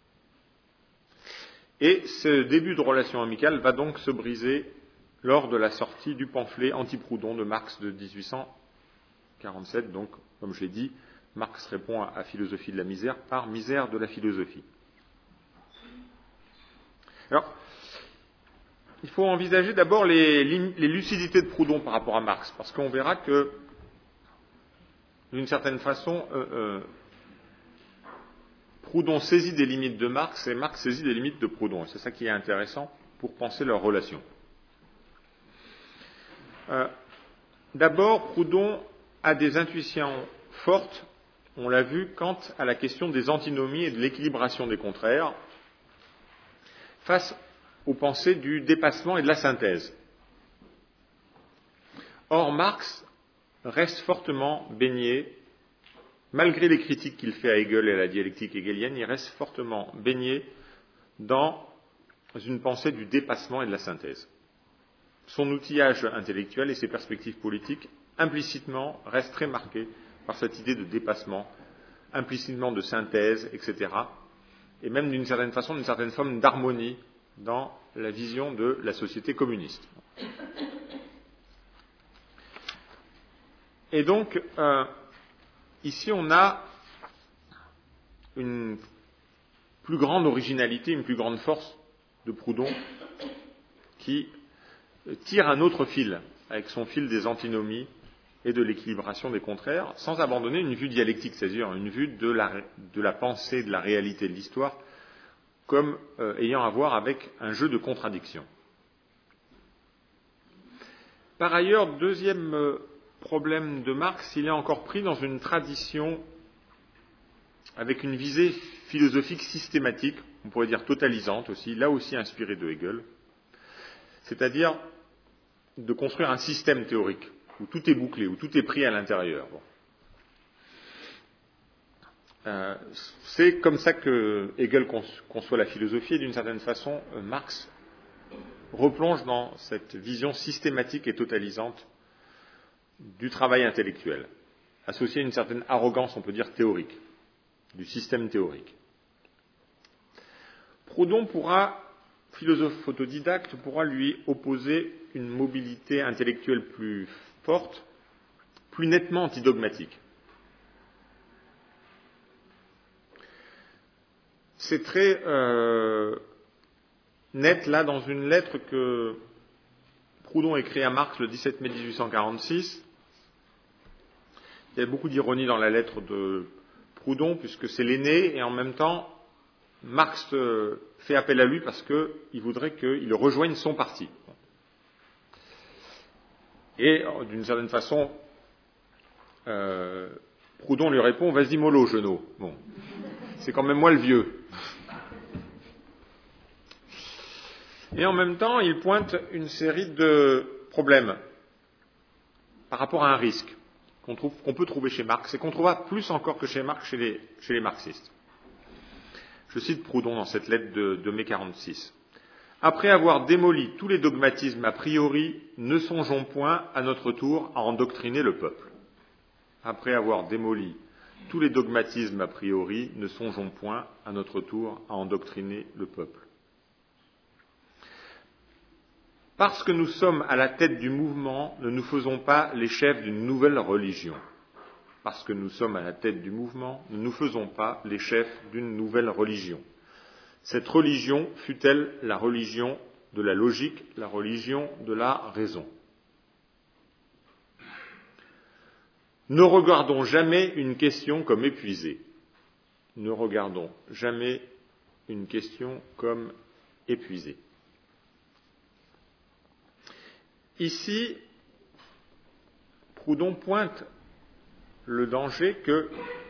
Et ce début de relation amicale va donc se briser lors de la sortie du pamphlet anti-Proudhon de Marx de 1847. Donc, comme je l'ai dit, Marx répond à Philosophie de la misère par Misère de la philosophie. Alors, il faut envisager d'abord les lucidités de Proudhon par rapport à Marx, parce qu'on verra que d'une certaine façon, Proudhon saisit des limites de Marx et Marx saisit des limites de Proudhon. C'est ça qui est intéressant pour penser leur relation. D'abord, Proudhon a des intuitions fortes, on l'a vu, quant à la question des antinomies et de l'équilibration des contraires face aux pensées du dépassement et de la synthèse. Or, Marx reste fortement baigné, malgré les critiques qu'il fait à Hegel et à la dialectique hegelienne, il reste fortement baigné dans une pensée du dépassement et de la synthèse. Son outillage intellectuel et ses perspectives politiques, implicitement, restent très marqués par cette idée de dépassement, implicitement de synthèse, etc. Et même d'une certaine façon, d'une certaine forme d'harmonie dans la vision de la société communiste. Et donc, ici, on a une plus grande originalité, une plus grande force de Proudhon qui tire un autre fil, avec son fil des antinomies et de l'équilibration des contraires, sans abandonner une vue dialectique, c'est-à-dire une vue de la pensée, de la réalité de l'histoire, comme ayant à voir avec un jeu de contradictions. Par ailleurs, deuxième problème de Marx, il est encore pris dans une tradition avec une visée philosophique systématique, on pourrait dire totalisante aussi, là aussi inspirée de Hegel, c'est-à-dire de construire un système théorique où tout est bouclé, où tout est pris à l'intérieur. C'est comme ça que Hegel conçoit la philosophie et d'une certaine façon, Marx replonge dans cette vision systématique et totalisante du travail intellectuel, associé à une certaine arrogance, on peut dire, théorique, du système théorique. Proudhon philosophe autodidacte, pourra lui opposer une mobilité intellectuelle plus forte, plus nettement antidogmatique. C'est très net là dans une lettre que Proudhon écrit à Marx le 17 mai 1846. Il y a beaucoup d'ironie dans la lettre de Proudhon, puisque c'est l'aîné, et en même temps, Marx fait appel à lui parce qu'il voudrait qu'il rejoigne son parti. Et d'une certaine façon, Proudhon lui répond « Vas-y mollo, Genot. » Bon, c'est quand même moi le vieux. Et en même temps, il pointe une série de problèmes par rapport à un risque qu'on peut trouver chez Marx et qu'on trouvera plus encore que chez Marx chez les marxistes. Je cite Proudhon dans cette lettre de mai 46. « Après avoir démoli tous les dogmatismes a priori, ne songeons point à notre tour à endoctriner le peuple. » Après avoir démoli tous les dogmatismes a priori, ne songeons point à notre tour à endoctriner le peuple. Parce que nous sommes à la tête du mouvement, ne nous faisons pas les chefs d'une nouvelle religion. Parce que nous sommes à la tête du mouvement, ne nous faisons pas les chefs d'une nouvelle religion. Cette religion fut-elle la religion de la logique, la religion de la raison. Ne regardons jamais une question comme épuisée. Ne regardons jamais une question comme épuisée. Ici, Proudhon pointe le danger que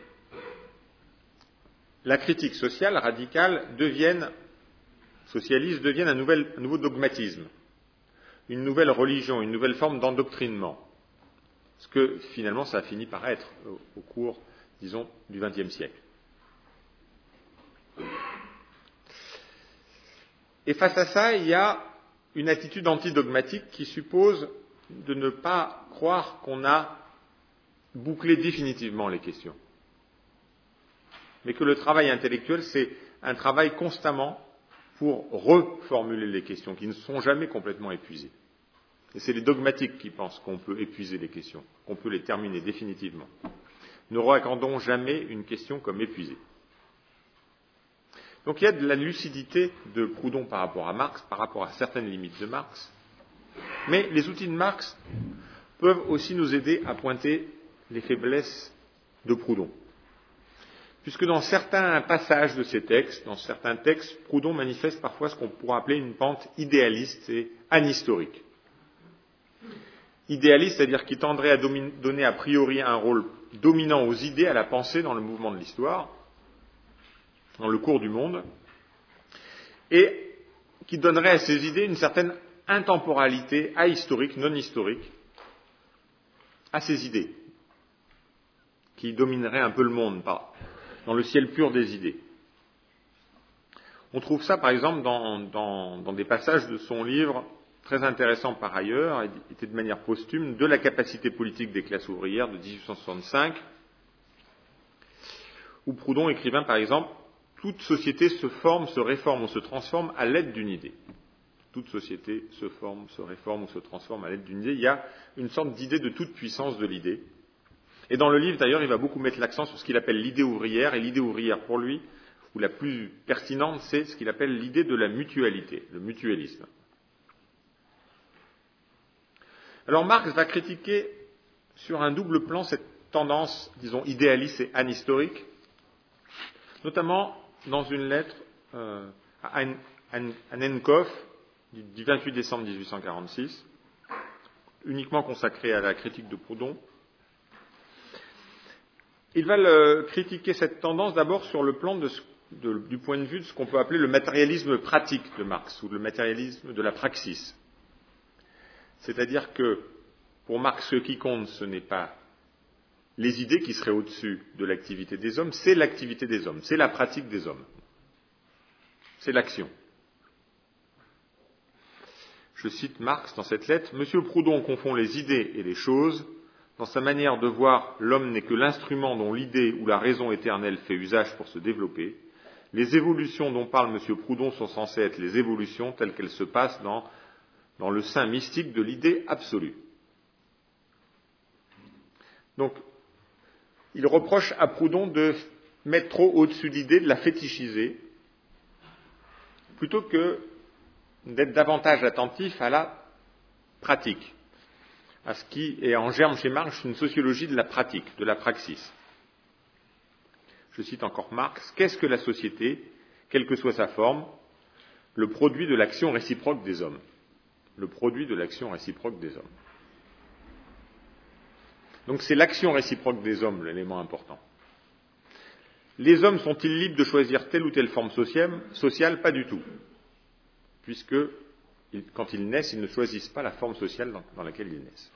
la critique sociale radicale socialiste devienne un nouveau dogmatisme, une nouvelle religion, une nouvelle forme d'endoctrinement. Ce que finalement ça a fini par être au cours, disons, du XXe siècle. Et face à ça, il y a une attitude antidogmatique qui suppose de ne pas croire qu'on a bouclé définitivement les questions. Mais que le travail intellectuel, c'est un travail constamment pour reformuler les questions, qui ne sont jamais complètement épuisées. Et c'est les dogmatiques qui pensent qu'on peut épuiser les questions, qu'on peut les terminer définitivement. Ne regardons jamais une question comme épuisée. Donc il y a de la lucidité de Proudhon par rapport à Marx, par rapport à certaines limites de Marx, mais les outils de Marx peuvent aussi nous aider à pointer les faiblesses de Proudhon. Puisque dans certains passages de ces textes, dans certains textes, Proudhon manifeste parfois ce qu'on pourrait appeler une pente idéaliste et anhistorique. Idéaliste, c'est-à-dire qui tendrait à donner a priori un rôle dominant aux idées, à la pensée dans le mouvement de l'histoire, dans le cours du monde, et qui donnerait à ces idées une certaine intemporalité ahistorique, non historique, à ces idées, qui dominerait un peu le monde, dans le ciel pur des idées. On trouve ça, par exemple, dans des passages de son livre, très intéressant par ailleurs, était de manière posthume, de la capacité politique des classes ouvrières de 1865, où Proudhon écrivait, par exemple, toute société se forme, se réforme ou se transforme à l'aide d'une idée. Toute société se forme, se réforme ou se transforme à l'aide d'une idée. Il y a une sorte d'idée de toute puissance de l'idée. Et dans le livre, d'ailleurs, il va beaucoup mettre l'accent sur ce qu'il appelle l'idée ouvrière, et l'idée ouvrière, pour lui, ou la plus pertinente, c'est ce qu'il appelle l'idée de la mutualité, le mutualisme. Alors Marx va critiquer sur un double plan cette tendance, disons, idéaliste et anhistorique, notamment dans une lettre à Annenkopf du 28 décembre 1846, uniquement consacrée à la critique de Proudhon. Il va critiquer cette tendance d'abord sur le plan du point de vue de ce qu'on peut appeler le matérialisme pratique de Marx, ou le matérialisme de la praxis. C'est-à-dire que, pour Marx, ce qui compte, ce n'est pas les idées qui seraient au-dessus de l'activité des hommes, c'est l'activité des hommes, c'est la pratique des hommes. C'est l'action. Je cite Marx dans cette lettre, « Monsieur Proudhon confond les idées et les choses. Dans sa manière de voir, l'homme n'est que l'instrument dont l'idée ou la raison éternelle fait usage pour se développer. Les évolutions dont parle M. Proudhon sont censées être les évolutions telles qu'elles se passent dans le sein mystique de l'idée absolue. » Donc, il reproche à Proudhon de mettre trop au-dessus de l'idée, de la fétichiser, plutôt que d'être davantage attentif à la pratique, à ce qui est en germe chez Marx une sociologie de la pratique, de la praxis. Je cite encore Marx, « Qu'est-ce que la société, quelle que soit sa forme, le produit de l'action réciproque des hommes ?» Le produit de l'action réciproque des hommes. Donc c'est l'action réciproque des hommes l'élément important. Les hommes sont-ils libres de choisir telle ou telle forme sociale? Pas du tout. Puisque, quand ils naissent, ils ne choisissent pas la forme sociale dans laquelle ils naissent.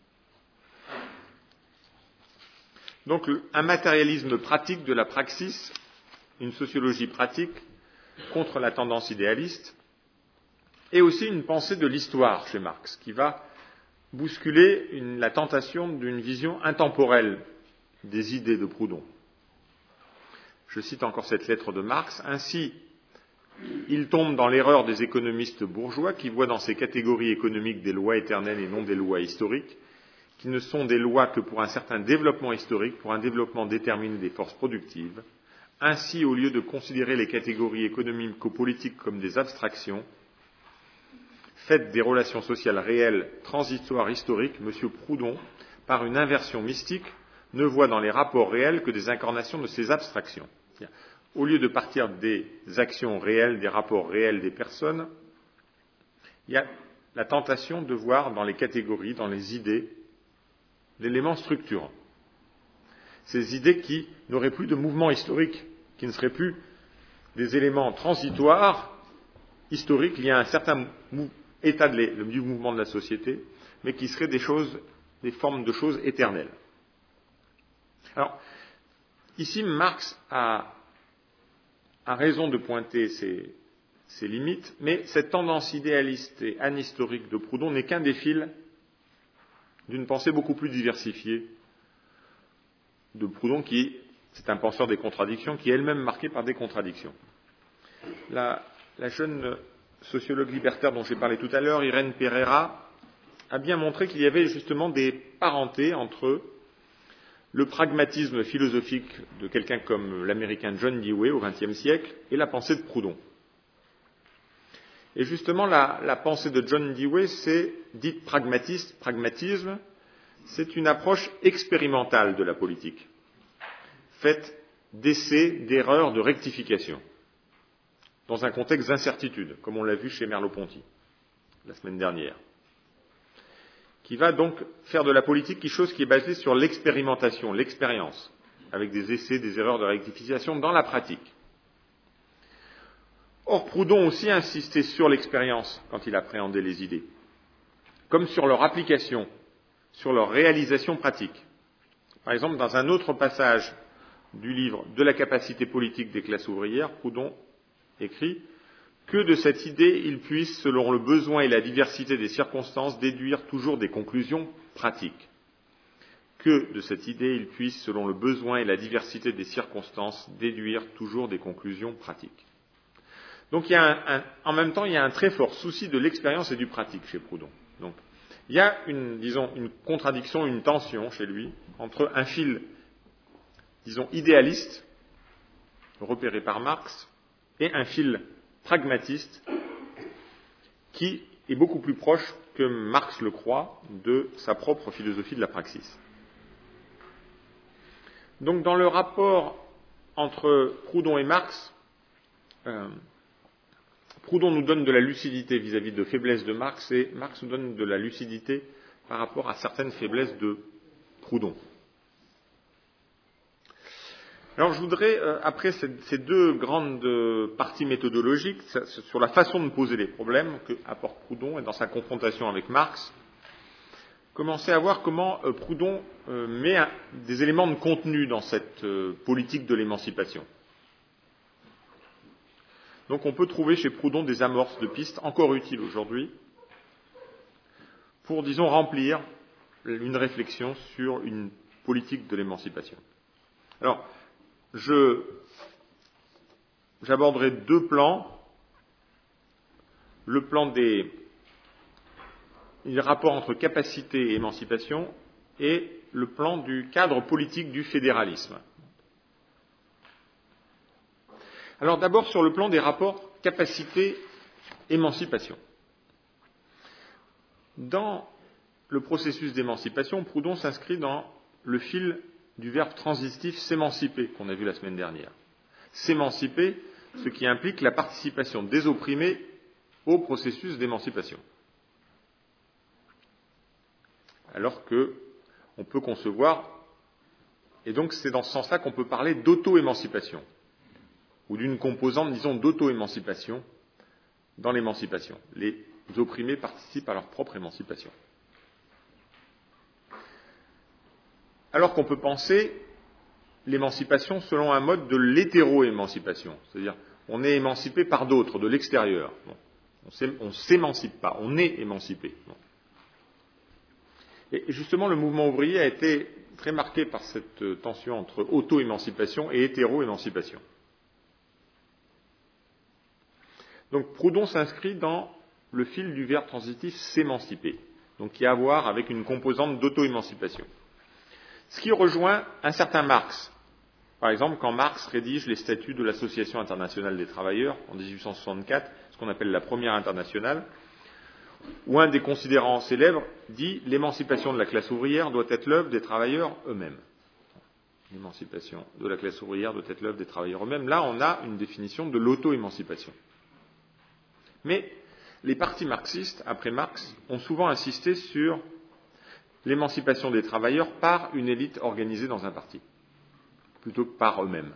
Donc un matérialisme pratique de la praxis, une sociologie pratique contre la tendance idéaliste, et aussi une pensée de l'histoire chez Marx, qui va bousculer la tentation d'une vision intemporelle des idées de Proudhon. Je cite encore cette lettre de Marx. « Ainsi, il tombe dans l'erreur des économistes bourgeois qui voient dans ces catégories économiques des lois éternelles et non des lois historiques, qui ne sont des lois que pour un certain développement historique, pour un développement déterminé des forces productives. Ainsi, au lieu de considérer les catégories économico-politiques comme des abstractions, faites des relations sociales réelles, transitoires, historiques, M. Proudhon, par une inversion mystique, ne voit dans les rapports réels que des incarnations de ces abstractions. Au lieu de partir des actions réelles, des rapports réels des personnes, il y a la tentation de voir dans les catégories, dans les idées, l'élément structurant. Ces idées qui n'auraient plus de mouvement historique, qui ne seraient plus des éléments transitoires, historiques, liés à un certain état du mouvement de la société, mais qui seraient des formes de choses éternelles. Alors, ici, Marx a raison de pointer ces limites, mais cette tendance idéaliste et anhistorique de Proudhon n'est qu'un des fils d'une pensée beaucoup plus diversifiée de Proudhon, c'est un penseur des contradictions, qui est elle-même marquée par des contradictions. La jeune sociologue libertaire dont j'ai parlé tout à l'heure, Irène Pereira, a bien montré qu'il y avait justement des parentés entre le pragmatisme philosophique de quelqu'un comme l'américain John Dewey au XXe siècle et la pensée de Proudhon. Et justement, la pensée de John Dewey, c'est dite pragmatisme, c'est une approche expérimentale de la politique. faite d'essais, d'erreurs, de rectification, dans un contexte d'incertitude, comme on l'a vu chez Merleau-Ponty la semaine dernière, qui va donc faire de la politique quelque chose qui est basé sur l'expérimentation, l'expérience, avec des essais, des erreurs de rectification dans la pratique. Or, Proudhon aussi insistait sur l'expérience quand il appréhendait les idées, comme sur leur application, sur leur réalisation pratique. Par exemple, dans un autre passage du livre « De la capacité politique des classes ouvrières », Proudhon écrit « Que de cette idée, ils puissent, selon le besoin et la diversité des circonstances, déduire toujours des conclusions pratiques. Que de cette idée, ils puissent, selon le besoin et la diversité des circonstances, déduire toujours des conclusions pratiques. » Donc, en même temps, il y a un très fort souci de l'expérience et du pratique chez Proudhon. Donc, il y a une contradiction, une tension chez lui entre un fil, idéaliste, repéré par Marx, et un fil pragmatiste qui est beaucoup plus proche que Marx le croit de sa propre philosophie de la praxis. Donc, dans le rapport entre Proudhon et Marx, Proudhon nous donne de la lucidité vis-à-vis de faiblesses de Marx et Marx nous donne de la lucidité par rapport à certaines faiblesses de Proudhon. Alors je voudrais, après ces deux grandes parties méthodologiques, sur la façon de poser les problèmes que apporte Proudhon et dans sa confrontation avec Marx, commencer à voir comment Proudhon met des éléments de contenu dans cette politique de l'émancipation. Donc on peut trouver chez Proudhon des amorces de pistes encore utiles aujourd'hui pour, remplir une réflexion sur une politique de l'émancipation. Alors, j'aborderai deux plans. Le plan des rapports entre capacité et émancipation et le plan du cadre politique du fédéralisme. Alors d'abord sur le plan des rapports capacité-émancipation. Dans le processus d'émancipation, Proudhon s'inscrit dans le fil du verbe transitif s'émanciper qu'on a vu la semaine dernière. S'émanciper, ce qui implique la participation des opprimés au processus d'émancipation. Alors qu'on peut concevoir, et donc c'est dans ce sens-là qu'on peut parler d'auto-émancipation, ou d'une composante, d'auto-émancipation dans l'émancipation. Les opprimés participent à leur propre émancipation. Alors qu'on peut penser l'émancipation selon un mode de l'hétéro-émancipation, c'est-à-dire on est émancipé par d'autres, de l'extérieur. Bon. On ne s'émancipe pas, on est émancipé. Bon. Et justement, le mouvement ouvrier a été très marqué par cette tension entre auto-émancipation et hétéro-émancipation. Donc Proudhon s'inscrit dans le fil du verbe transitif s'émanciper, donc qui a à voir avec une composante d'auto-émancipation. Ce qui rejoint un certain Marx. Par exemple, quand Marx rédige les statuts de l'Association internationale des travailleurs en 1864, ce qu'on appelle la première internationale, où un des considérants célèbres dit « L'émancipation de la classe ouvrière doit être l'œuvre des travailleurs eux-mêmes ». L'émancipation de la classe ouvrière doit être l'œuvre des travailleurs eux-mêmes. Là, on a une définition de l'auto-émancipation. Mais les partis marxistes, après Marx, ont souvent insisté sur l'émancipation des travailleurs par une élite organisée dans un parti, plutôt que par eux-mêmes.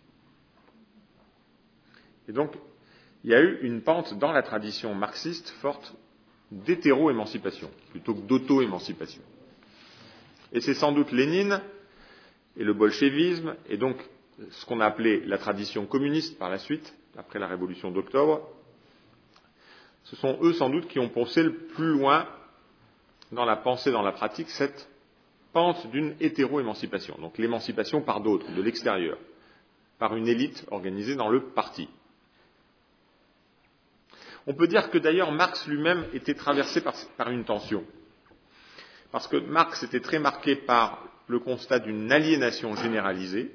Et donc, il y a eu une pente dans la tradition marxiste forte d'hétéro-émancipation, plutôt que d'auto-émancipation. Et c'est sans doute Lénine et le bolchevisme, et donc ce qu'on a appelé la tradition communiste par la suite, après la révolution d'octobre, ce sont eux sans doute qui ont poussé le plus loin dans la pensée, dans la pratique, cette pente d'une hétéro-émancipation, donc l'émancipation par d'autres, de l'extérieur, par une élite organisée dans le parti. On peut dire que d'ailleurs Marx lui-même était traversé par une tension, parce que Marx était très marqué par le constat d'une aliénation généralisée.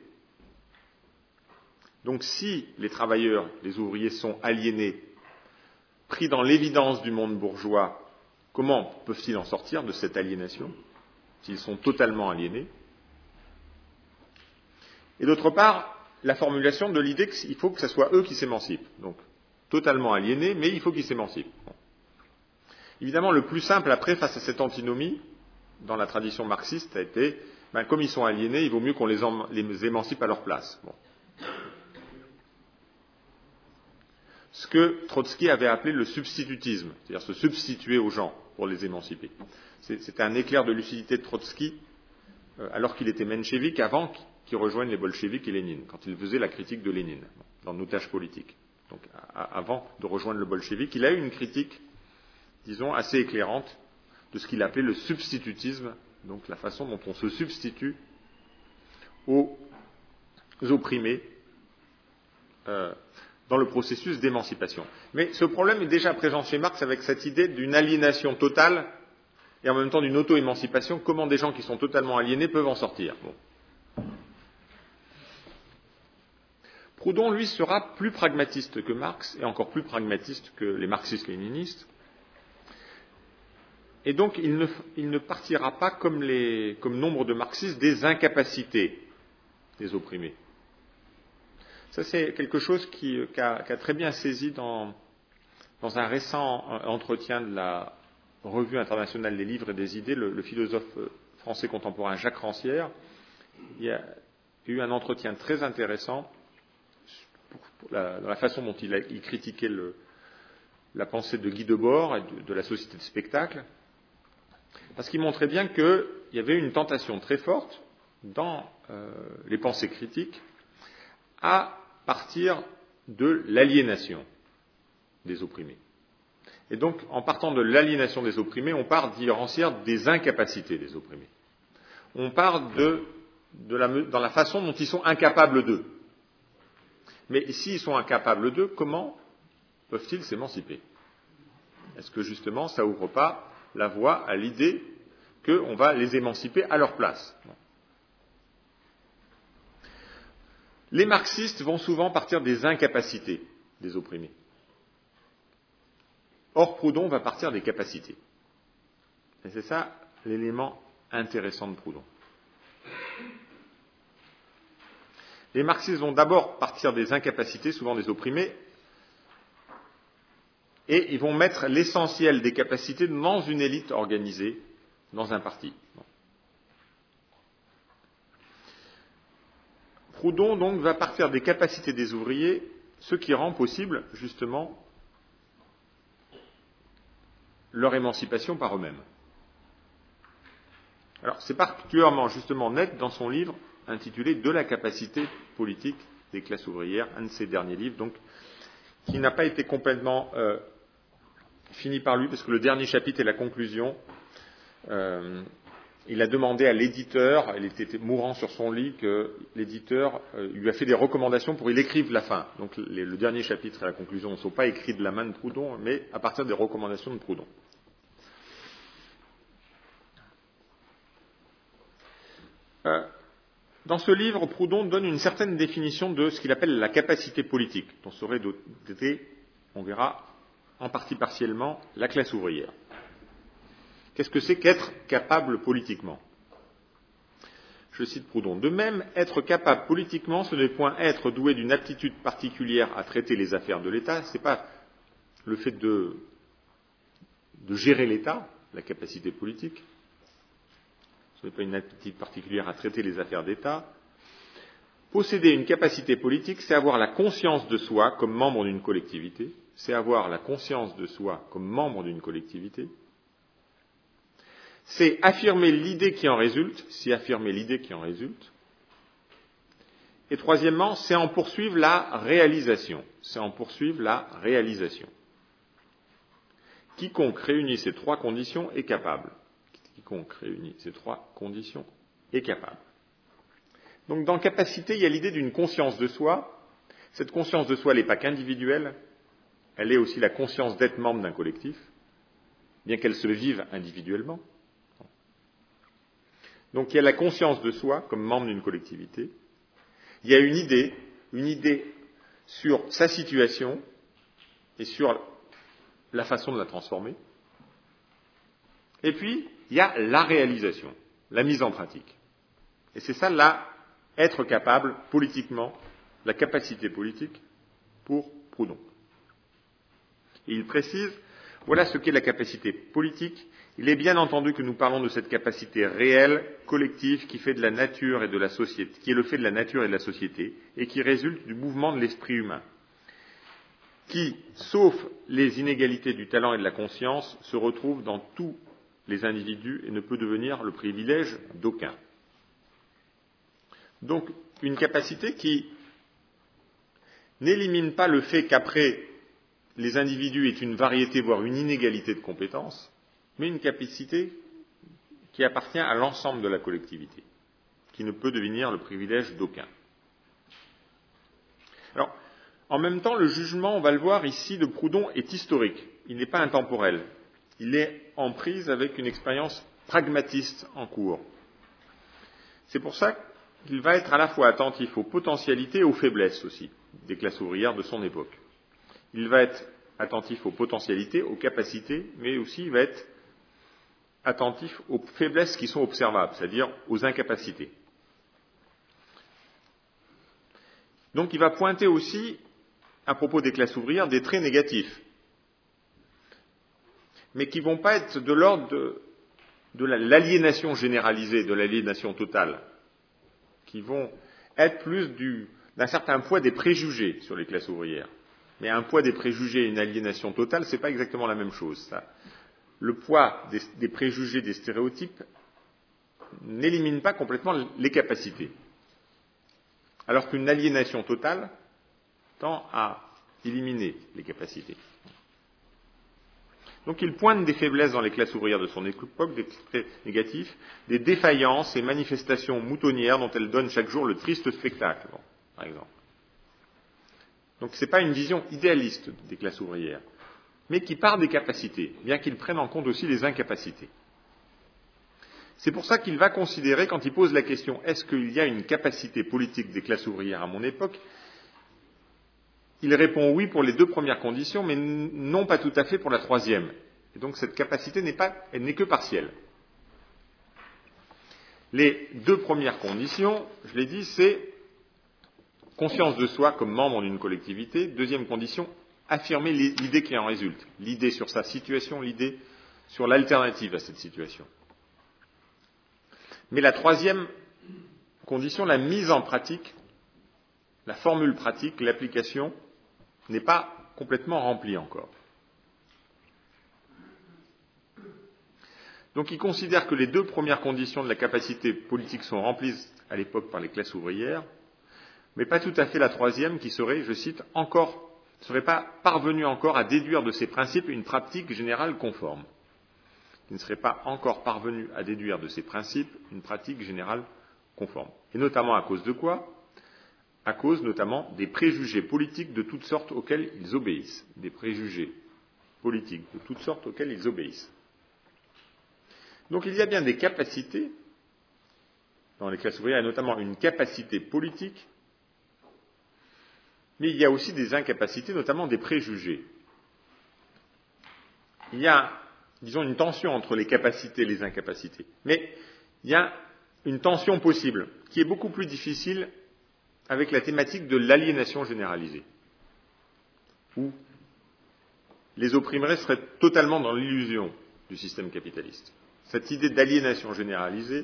Donc si les travailleurs, les ouvriers sont aliénés, pris dans l'évidence du monde bourgeois, comment peuvent-ils en sortir de cette aliénation, s'ils sont totalement aliénés? Et d'autre part, la formulation de l'idée qu'il faut que ce soit eux qui s'émancipent. Donc, totalement aliénés, mais il faut qu'ils s'émancipent. Bon. Évidemment, le plus simple après, face à cette antinomie, dans la tradition marxiste, a été, comme ils sont aliénés, il vaut mieux qu'on les émancipe à leur place. Bon. Ce que Trotsky avait appelé le substitutisme, c'est-à-dire se substituer aux gens pour les émanciper. C'était un éclair de lucidité de Trotsky, alors qu'il était menchevique, avant qu'il rejoigne les bolcheviks et Lénine, quand il faisait la critique de Lénine, dans nos tâches politiques. Donc, avant de rejoindre le bolchevique, il a eu une critique, disons, assez éclairante de ce qu'il appelait le substitutisme, donc la façon dont on se substitue aux opprimés dans le processus d'émancipation. Mais ce problème est déjà présent chez Marx avec cette idée d'une aliénation totale et en même temps d'une auto-émancipation. Comment des gens qui sont totalement aliénés peuvent en sortir? Bon. Proudhon, lui, sera plus pragmatiste que Marx et encore plus pragmatiste que les marxistes-léninistes. Et donc, il ne partira pas, comme nombre de marxistes, des incapacités des opprimés. Ça, c'est quelque chose qu'a très bien saisi dans un récent entretien de la Revue internationale des livres et des idées, le philosophe français contemporain Jacques Rancière. Il y a eu un entretien très intéressant dans la façon dont il critiquait la pensée de Guy Debord et de la société de spectacle, parce qu'il montrait bien qu'il y avait une tentation très forte dans les pensées critiques à partir de l'aliénation des opprimés. Et donc, en partant de l'aliénation des opprimés, on part, dit Rancière, des incapacités des opprimés. On part dans la façon dont ils sont incapables d'eux. Mais s'ils sont incapables d'eux, comment peuvent-ils s'émanciper? Est-ce que justement, ça n'ouvre pas la voie à l'idée qu'on va les émanciper à leur place? Les marxistes vont souvent partir des incapacités des opprimés. Or, Proudhon va partir des capacités. Et c'est ça l'élément intéressant de Proudhon. Les marxistes vont d'abord partir des incapacités, souvent des opprimés, et ils vont mettre l'essentiel des capacités dans une élite organisée, dans un parti. Proudhon, donc, va partir des capacités des ouvriers, ce qui rend possible, justement, leur émancipation par eux-mêmes. Alors, c'est particulièrement, justement, net dans son livre intitulé « De la capacité politique des classes ouvrières », un de ses derniers livres, donc, qui n'a pas été complètement fini par lui, parce que le dernier chapitre est la conclusion. Il a demandé à l'éditeur, il était mourant sur son lit, que l'éditeur lui a fait des recommandations pour qu'il écrive la fin. Donc le dernier chapitre et la conclusion ne sont pas écrits de la main de Proudhon, mais à partir des recommandations de Proudhon. Dans ce livre, Proudhon donne une certaine définition de ce qu'il appelle la capacité politique, dont serait dotée, on verra, en partie partiellement, la classe ouvrière. Qu'est-ce que c'est qu'être capable politiquement? Je cite Proudhon. De même, être capable politiquement, ce n'est point être doué d'une aptitude particulière à traiter les affaires de l'État, ce n'est pas le fait de gérer l'État, la capacité politique, ce n'est pas une aptitude particulière à traiter les affaires d'État. Posséder une capacité politique, c'est avoir la conscience de soi comme membre d'une collectivité, c'est avoir la conscience de soi comme membre d'une collectivité, c'est affirmer l'idée qui en résulte, Et troisièmement, c'est en poursuivre la réalisation. Quiconque réunit ces trois conditions est capable. Donc dans capacité, il y a l'idée d'une conscience de soi. Cette conscience de soi, elle n'est pas qu'individuelle, elle est aussi la conscience d'être membre d'un collectif, bien qu'elle se vive individuellement. Donc il y a la conscience de soi comme membre d'une collectivité. Il y a une idée sur sa situation et sur la façon de la transformer. Et puis, il y a la réalisation, la mise en pratique. Et c'est ça être capable politiquement, la capacité politique pour Proudhon. Et il précise, voilà ce qu'est la capacité politique. Il est bien entendu que nous parlons de cette capacité réelle, collective, qui fait de la nature et de la société, qui est le fait de la nature et de la société, et qui résulte du mouvement de l'esprit humain, qui, sauf les inégalités du talent et de la conscience, se retrouve dans tous les individus et ne peut devenir le privilège d'aucun. Donc, une capacité qui n'élimine pas le fait qu'après, les individus aient une variété, voire une inégalité de compétences, mais une capacité qui appartient à l'ensemble de la collectivité, qui ne peut devenir le privilège d'aucun. Alors, en même temps, le jugement, on va le voir ici, de Proudhon est historique. Il n'est pas intemporel. Il est en prise avec une expérience pragmatiste en cours. C'est pour ça qu'il va être à la fois attentif aux potentialités et aux faiblesses aussi des classes ouvrières de son époque. Il va être attentif aux potentialités, aux capacités, mais aussi il va être attentif aux faiblesses qui sont observables, c'est-à-dire aux incapacités. Donc il va pointer aussi, à propos des classes ouvrières, des traits négatifs, mais qui ne vont pas être de l'ordre de l'aliénation généralisée, de l'aliénation totale, qui vont être plus d'un certain poids des préjugés sur les classes ouvrières. Mais un poids des préjugés et une aliénation totale, ce n'est pas exactement la même chose. Ça. Le poids des préjugés, des stéréotypes, n'élimine pas complètement les capacités. Alors qu'une aliénation totale tend à éliminer les capacités. Donc il pointe des faiblesses dans les classes ouvrières de son époque, des traits négatifs, des défaillances et manifestations moutonnières dont elles donnent chaque jour le triste spectacle, par exemple. Donc ce n'est pas une vision idéaliste des classes ouvrières, mais qui part des capacités, bien qu'il prenne en compte aussi les incapacités. C'est pour ça qu'il va considérer, quand il pose la question « est-ce qu'il y a une capacité politique des classes ouvrières à mon époque ?», il répond oui pour les deux premières conditions, mais non pas tout à fait pour la troisième. Et donc cette capacité n'est que partielle. Les deux premières conditions, je l'ai dit, c'est conscience de soi comme membre d'une collectivité. Deuxième condition, affirmer l'idée qui en résulte. L'idée sur sa situation, l'idée sur l'alternative à cette situation. Mais la troisième condition, la mise en pratique, la formule pratique, l'application, n'est pas complètement remplie encore. Donc il considère que les deux premières conditions de la capacité politique sont remplies à l'époque par les classes ouvrières, mais pas tout à fait la troisième qui serait, je cite, ne serait pas parvenue encore à déduire de ces principes une pratique générale conforme. Qui ne serait pas encore parvenue à déduire de ces principes une pratique générale conforme. Et notamment à cause de quoi ? À cause notamment des préjugés politiques de toutes sortes auxquels ils obéissent. Des préjugés politiques de toutes sortes auxquels ils obéissent. Donc il y a bien des capacités dans les classes ouvrières, et notamment une capacité politique, mais il y a aussi des incapacités, notamment des préjugés. Il y a, disons, une tension entre les capacités et les incapacités. Mais il y a une tension possible, qui est beaucoup plus difficile avec la thématique de l'aliénation généralisée, où les opprimés seraient totalement dans l'illusion du système capitaliste. Cette idée d'aliénation généralisée,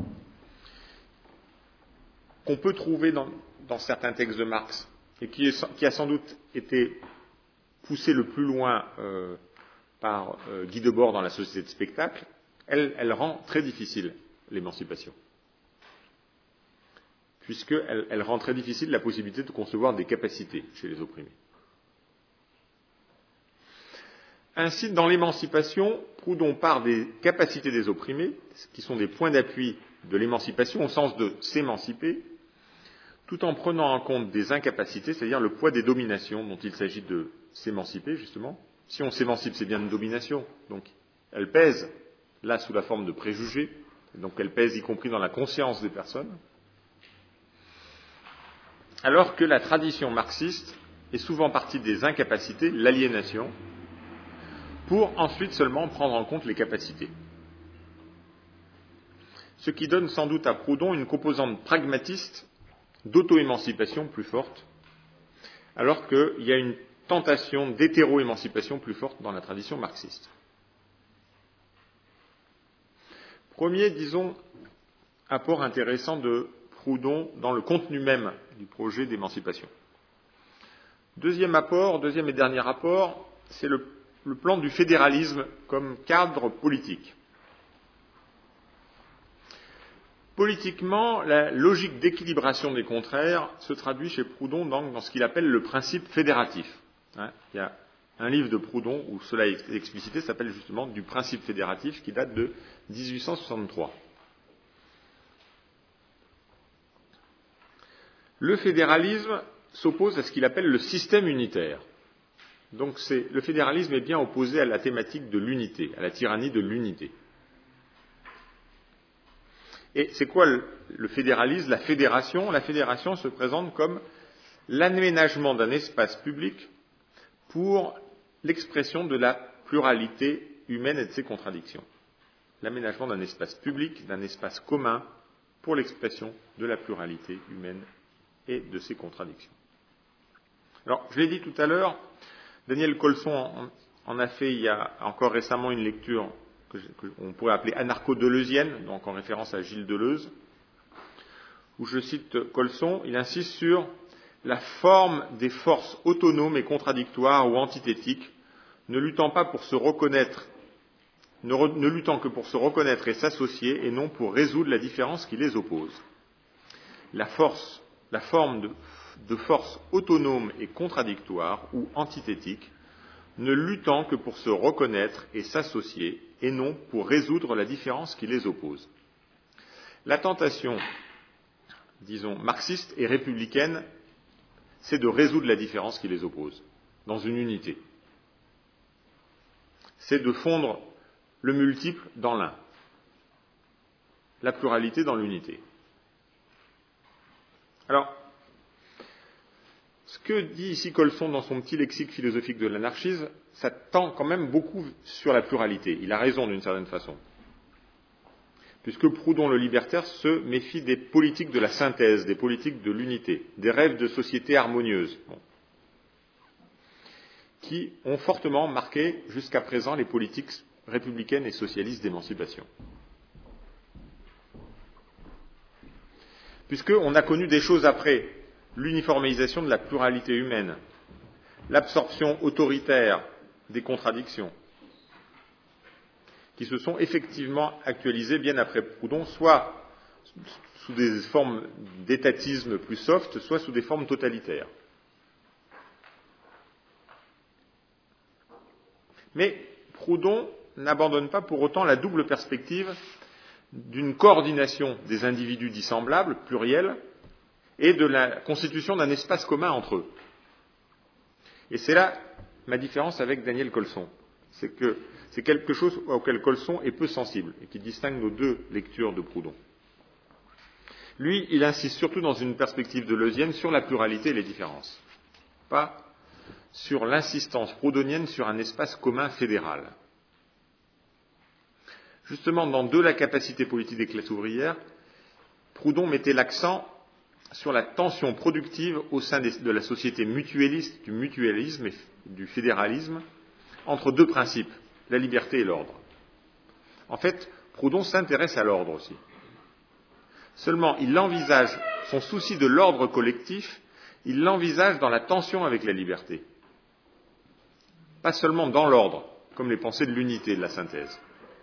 qu'on peut trouver dans certains textes de Marx, et qui a sans doute été poussée le plus loin par Guy Debord dans La Société de spectacle, elle rend très difficile l'émancipation. Puisqu'elle rend très difficile la possibilité de concevoir des capacités chez les opprimés. Ainsi, dans l'émancipation, Proudhon part des capacités des opprimés, qui sont des points d'appui de l'émancipation, au sens de s'émanciper, tout en prenant en compte des incapacités, c'est-à-dire le poids des dominations dont il s'agit de s'émanciper, justement. Si on s'émancipe, c'est bien une domination, donc elle pèse, là, sous la forme de préjugés, donc elle pèse y compris dans la conscience des personnes, alors que la tradition marxiste est souvent partie des incapacités, l'aliénation, pour ensuite seulement prendre en compte les capacités. Ce qui donne sans doute à Proudhon une composante pragmatiste d'auto-émancipation plus forte, alors qu'il y a une tentation d'hétéro-émancipation plus forte dans la tradition marxiste. Premier, disons, apport intéressant de Proudhon dans le contenu même du projet d'émancipation. Deuxième et dernier apport, c'est le plan du fédéralisme comme cadre politique. Politiquement, la logique d'équilibration des contraires se traduit chez Proudhon dans ce qu'il appelle le principe fédératif. Il y a un livre de Proudhon où cela est explicité, s'appelle justement du principe fédératif, qui date de 1863. Le fédéralisme s'oppose à ce qu'il appelle le système unitaire. Donc le fédéralisme est bien opposé à la thématique de l'unité, à la tyrannie de l'unité. Et c'est quoi le fédéralisme, la fédération? La fédération se présente comme l'aménagement d'un espace public pour l'expression de la pluralité humaine et de ses contradictions. L'aménagement d'un espace public, d'un espace commun pour l'expression de la pluralité humaine et de ses contradictions. Alors, je l'ai dit tout à l'heure, Daniel Colson en a fait il y a encore récemment une lecture qu'on pourrait appeler anarcho-deleuzienne, donc en référence à Gilles Deleuze, où je cite Colson, il insiste sur la forme des forces autonomes et contradictoires ou antithétiques, ne luttant que pour se reconnaître et s'associer, et non pour résoudre la différence qui les oppose. La forme de force autonome et contradictoire ou antithétique, ne luttant que pour se reconnaître et s'associer, et non pour résoudre la différence qui les oppose. La tentation, disons, marxiste et républicaine, c'est de résoudre la différence qui les oppose, dans une unité. C'est de fondre le multiple dans l'un, la pluralité dans l'unité. Alors, ce que dit ici Colson dans son petit lexique philosophique de l'anarchisme, ça tend quand même beaucoup sur la pluralité. Il a raison d'une certaine façon. Puisque Proudhon le libertaire se méfie des politiques de la synthèse, des politiques de l'unité, des rêves de société harmonieuse, qui ont fortement marqué jusqu'à présent les politiques républicaines et socialistes d'émancipation. Puisqu'on a connu des choses après, l'uniformisation de la pluralité humaine, l'absorption autoritaire des contradictions, qui se sont effectivement actualisées bien après Proudhon, soit sous des formes d'étatisme plus soft, soit sous des formes totalitaires. Mais Proudhon n'abandonne pas pour autant la double perspective d'une coordination des individus dissemblables, pluriels, et de la constitution d'un espace commun entre eux. Et c'est là ma différence avec Daniel Colson. C'est que c'est quelque chose auquel Colson est peu sensible et qui distingue nos deux lectures de Proudhon. Lui, il insiste surtout dans une perspective deleuzienne sur la pluralité et les différences, pas sur l'insistance proudhonienne sur un espace commun fédéral. Justement, dans De la capacité politique des classes ouvrières, Proudhon mettait l'accent sur la tension productive au sein de la société mutualiste, du mutualisme et du fédéralisme, entre deux principes, la liberté et l'ordre. En fait, Proudhon s'intéresse à l'ordre aussi. Seulement, il envisage son souci de l'ordre collectif, il l'envisage dans la tension avec la liberté. Pas seulement dans l'ordre, comme les pensées de l'unité, de la synthèse.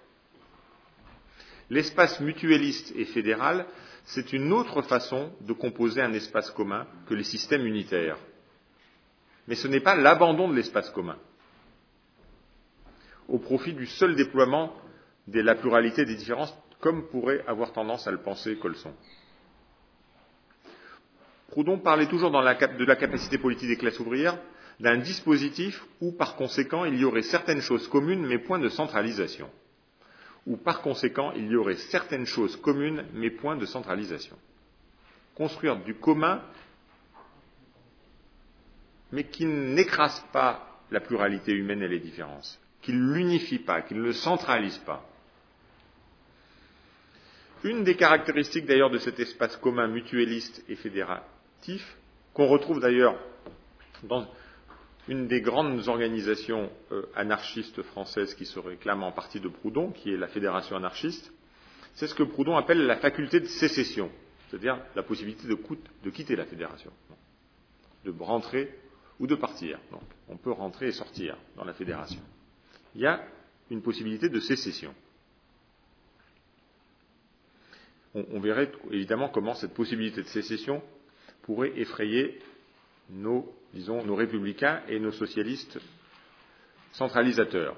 L'espace mutualiste et fédéral, c'est une autre façon de composer un espace commun que les systèmes unitaires. Mais ce n'est pas l'abandon de l'espace commun, au profit du seul déploiement de la pluralité des différences, comme pourrait avoir tendance à le penser Colson. Proudhon parlait toujours de la capacité politique des classes ouvrières d'un dispositif où, par conséquent, il y aurait certaines choses communes, mais point de centralisation. Où, par conséquent, il y aurait certaines choses communes, mais point de centralisation. Construire du commun, mais qui n'écrase pas la pluralité humaine et les différences, qui ne l'unifie pas, qui ne le centralise pas. Une des caractéristiques d'ailleurs de cet espace commun mutualiste et actif, qu'on retrouve d'ailleurs dans une des grandes organisations anarchistes françaises qui se réclame en partie de Proudhon, qui est la Fédération anarchiste. C'est ce que Proudhon appelle la faculté de sécession, c'est-à-dire la possibilité de quitter la fédération, de rentrer ou de partir. Donc, on peut rentrer et sortir dans la fédération. Il y a une possibilité de sécession. On verrait évidemment comment cette possibilité de sécession pourrait effrayer nos républicains et nos socialistes centralisateurs.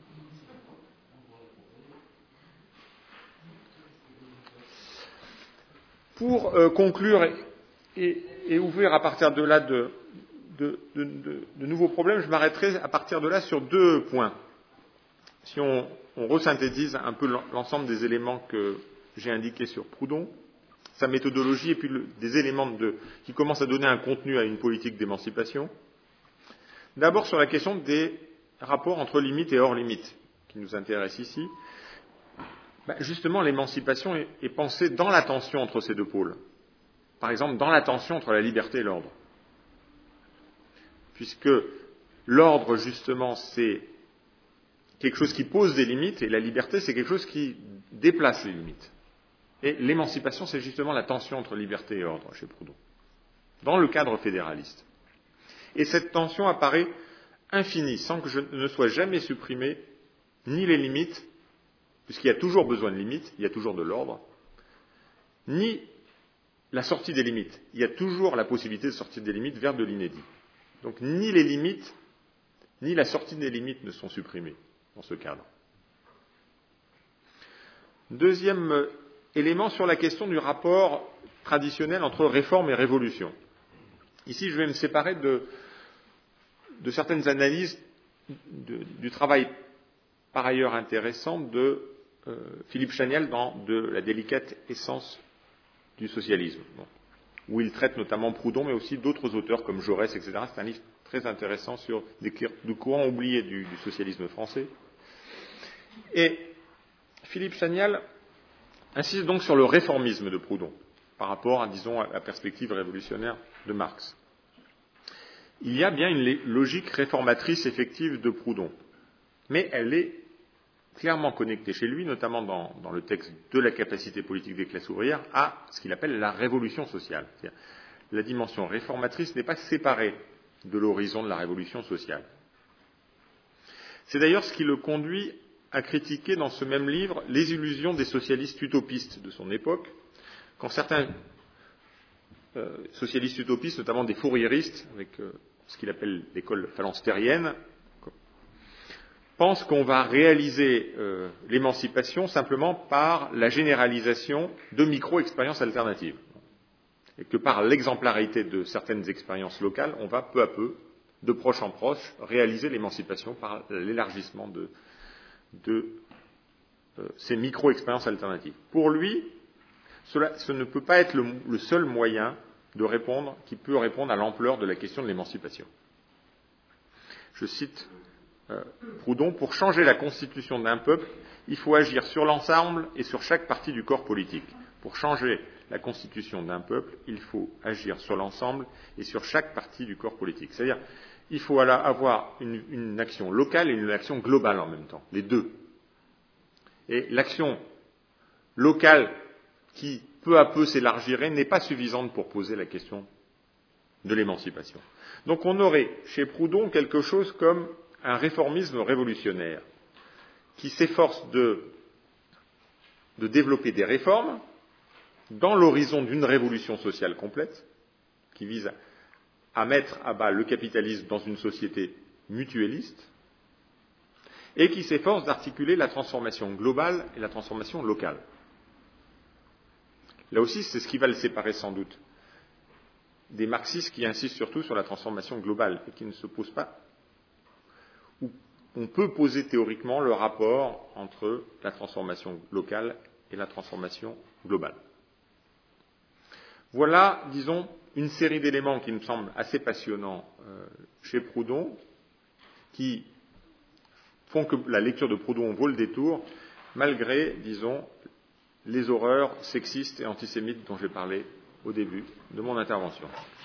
Pour conclure et ouvrir à partir de là de nouveaux problèmes, je m'arrêterai à partir de là sur 2 points. Si on resynthétise un peu l'ensemble des éléments que j'ai indiqués sur Proudhon, sa méthodologie et puis des éléments qui commencent à donner un contenu à une politique d'émancipation. D'abord sur la question des rapports entre limites et hors limites, qui nous intéresse ici. Justement, l'émancipation est pensée dans la tension entre ces 2 pôles. Par exemple, dans la tension entre la liberté et l'ordre. Puisque l'ordre, justement, c'est quelque chose qui pose des limites, et la liberté, c'est quelque chose qui déplace les limites. Et l'émancipation, c'est justement la tension entre liberté et ordre chez Proudhon, dans le cadre fédéraliste. Et cette tension apparaît infinie, sans que ne soient jamais supprimées ni les limites, puisqu'il y a toujours besoin de limites, il y a toujours de l'ordre, ni la sortie des limites. Il y a toujours la possibilité de sortir des limites vers de l'inédit. Donc ni les limites, ni la sortie des limites ne sont supprimées dans ce cadre. Deuxième élément sur la question du rapport traditionnel entre réforme et révolution. Ici, je vais me séparer de certaines analyses du travail par ailleurs intéressant de Philippe Chanial dans De la délicate essence du socialisme, où il traite notamment Proudhon, mais aussi d'autres auteurs comme Jaurès, etc. C'est un livre très intéressant sur des courants oubliés du socialisme français. Et Philippe Chanial insiste donc sur le réformisme de Proudhon, par rapport à, disons, à la perspective révolutionnaire de Marx. Il y a bien une logique réformatrice effective de Proudhon, mais elle est clairement connectée chez lui, notamment dans le texte de la capacité politique des classes ouvrières, à ce qu'il appelle la révolution sociale. C'est-à-dire, la dimension réformatrice n'est pas séparée de l'horizon de la révolution sociale. C'est d'ailleurs ce qui le conduit à critiquer dans ce même livre les illusions des socialistes utopistes de son époque, quand certains socialistes utopistes, notamment des fourriéristes, avec ce qu'il appelle l'école phalanstérienne, pensent qu'on va réaliser l'émancipation simplement par la généralisation de micro-expériences alternatives. Et que par l'exemplarité de certaines expériences locales, on va peu à peu, de proche en proche, réaliser l'émancipation par l'élargissement de ces micro-expériences alternatives. Pour lui, ce ne peut pas être le seul moyen qui peut répondre à l'ampleur de la question de l'émancipation. Je cite Proudhon, pour changer la constitution d'un peuple, il faut agir sur l'ensemble et sur chaque partie du corps politique. Pour changer la constitution d'un peuple, il faut agir sur l'ensemble et sur chaque partie du corps politique. C'est-à-dire, il faut avoir une action locale et une action globale en même temps, les deux. Et l'action locale qui peu à peu s'élargirait n'est pas suffisante pour poser la question de l'émancipation. Donc on aurait chez Proudhon quelque chose comme un réformisme révolutionnaire qui s'efforce de développer des réformes dans l'horizon d'une révolution sociale complète qui vise à mettre à bas le capitalisme dans une société mutualiste et qui s'efforce d'articuler la transformation globale et la transformation locale. Là aussi, c'est ce qui va le séparer sans doute des marxistes qui insistent surtout sur la transformation globale et qui ne se posent pas. On peut poser théoriquement le rapport entre la transformation locale et la transformation globale. Voilà, disons, une série d'éléments qui me semblent assez passionnants chez Proudhon, qui font que la lecture de Proudhon vaut le détour, malgré, disons, les horreurs sexistes et antisémites dont j'ai parlé au début de mon intervention.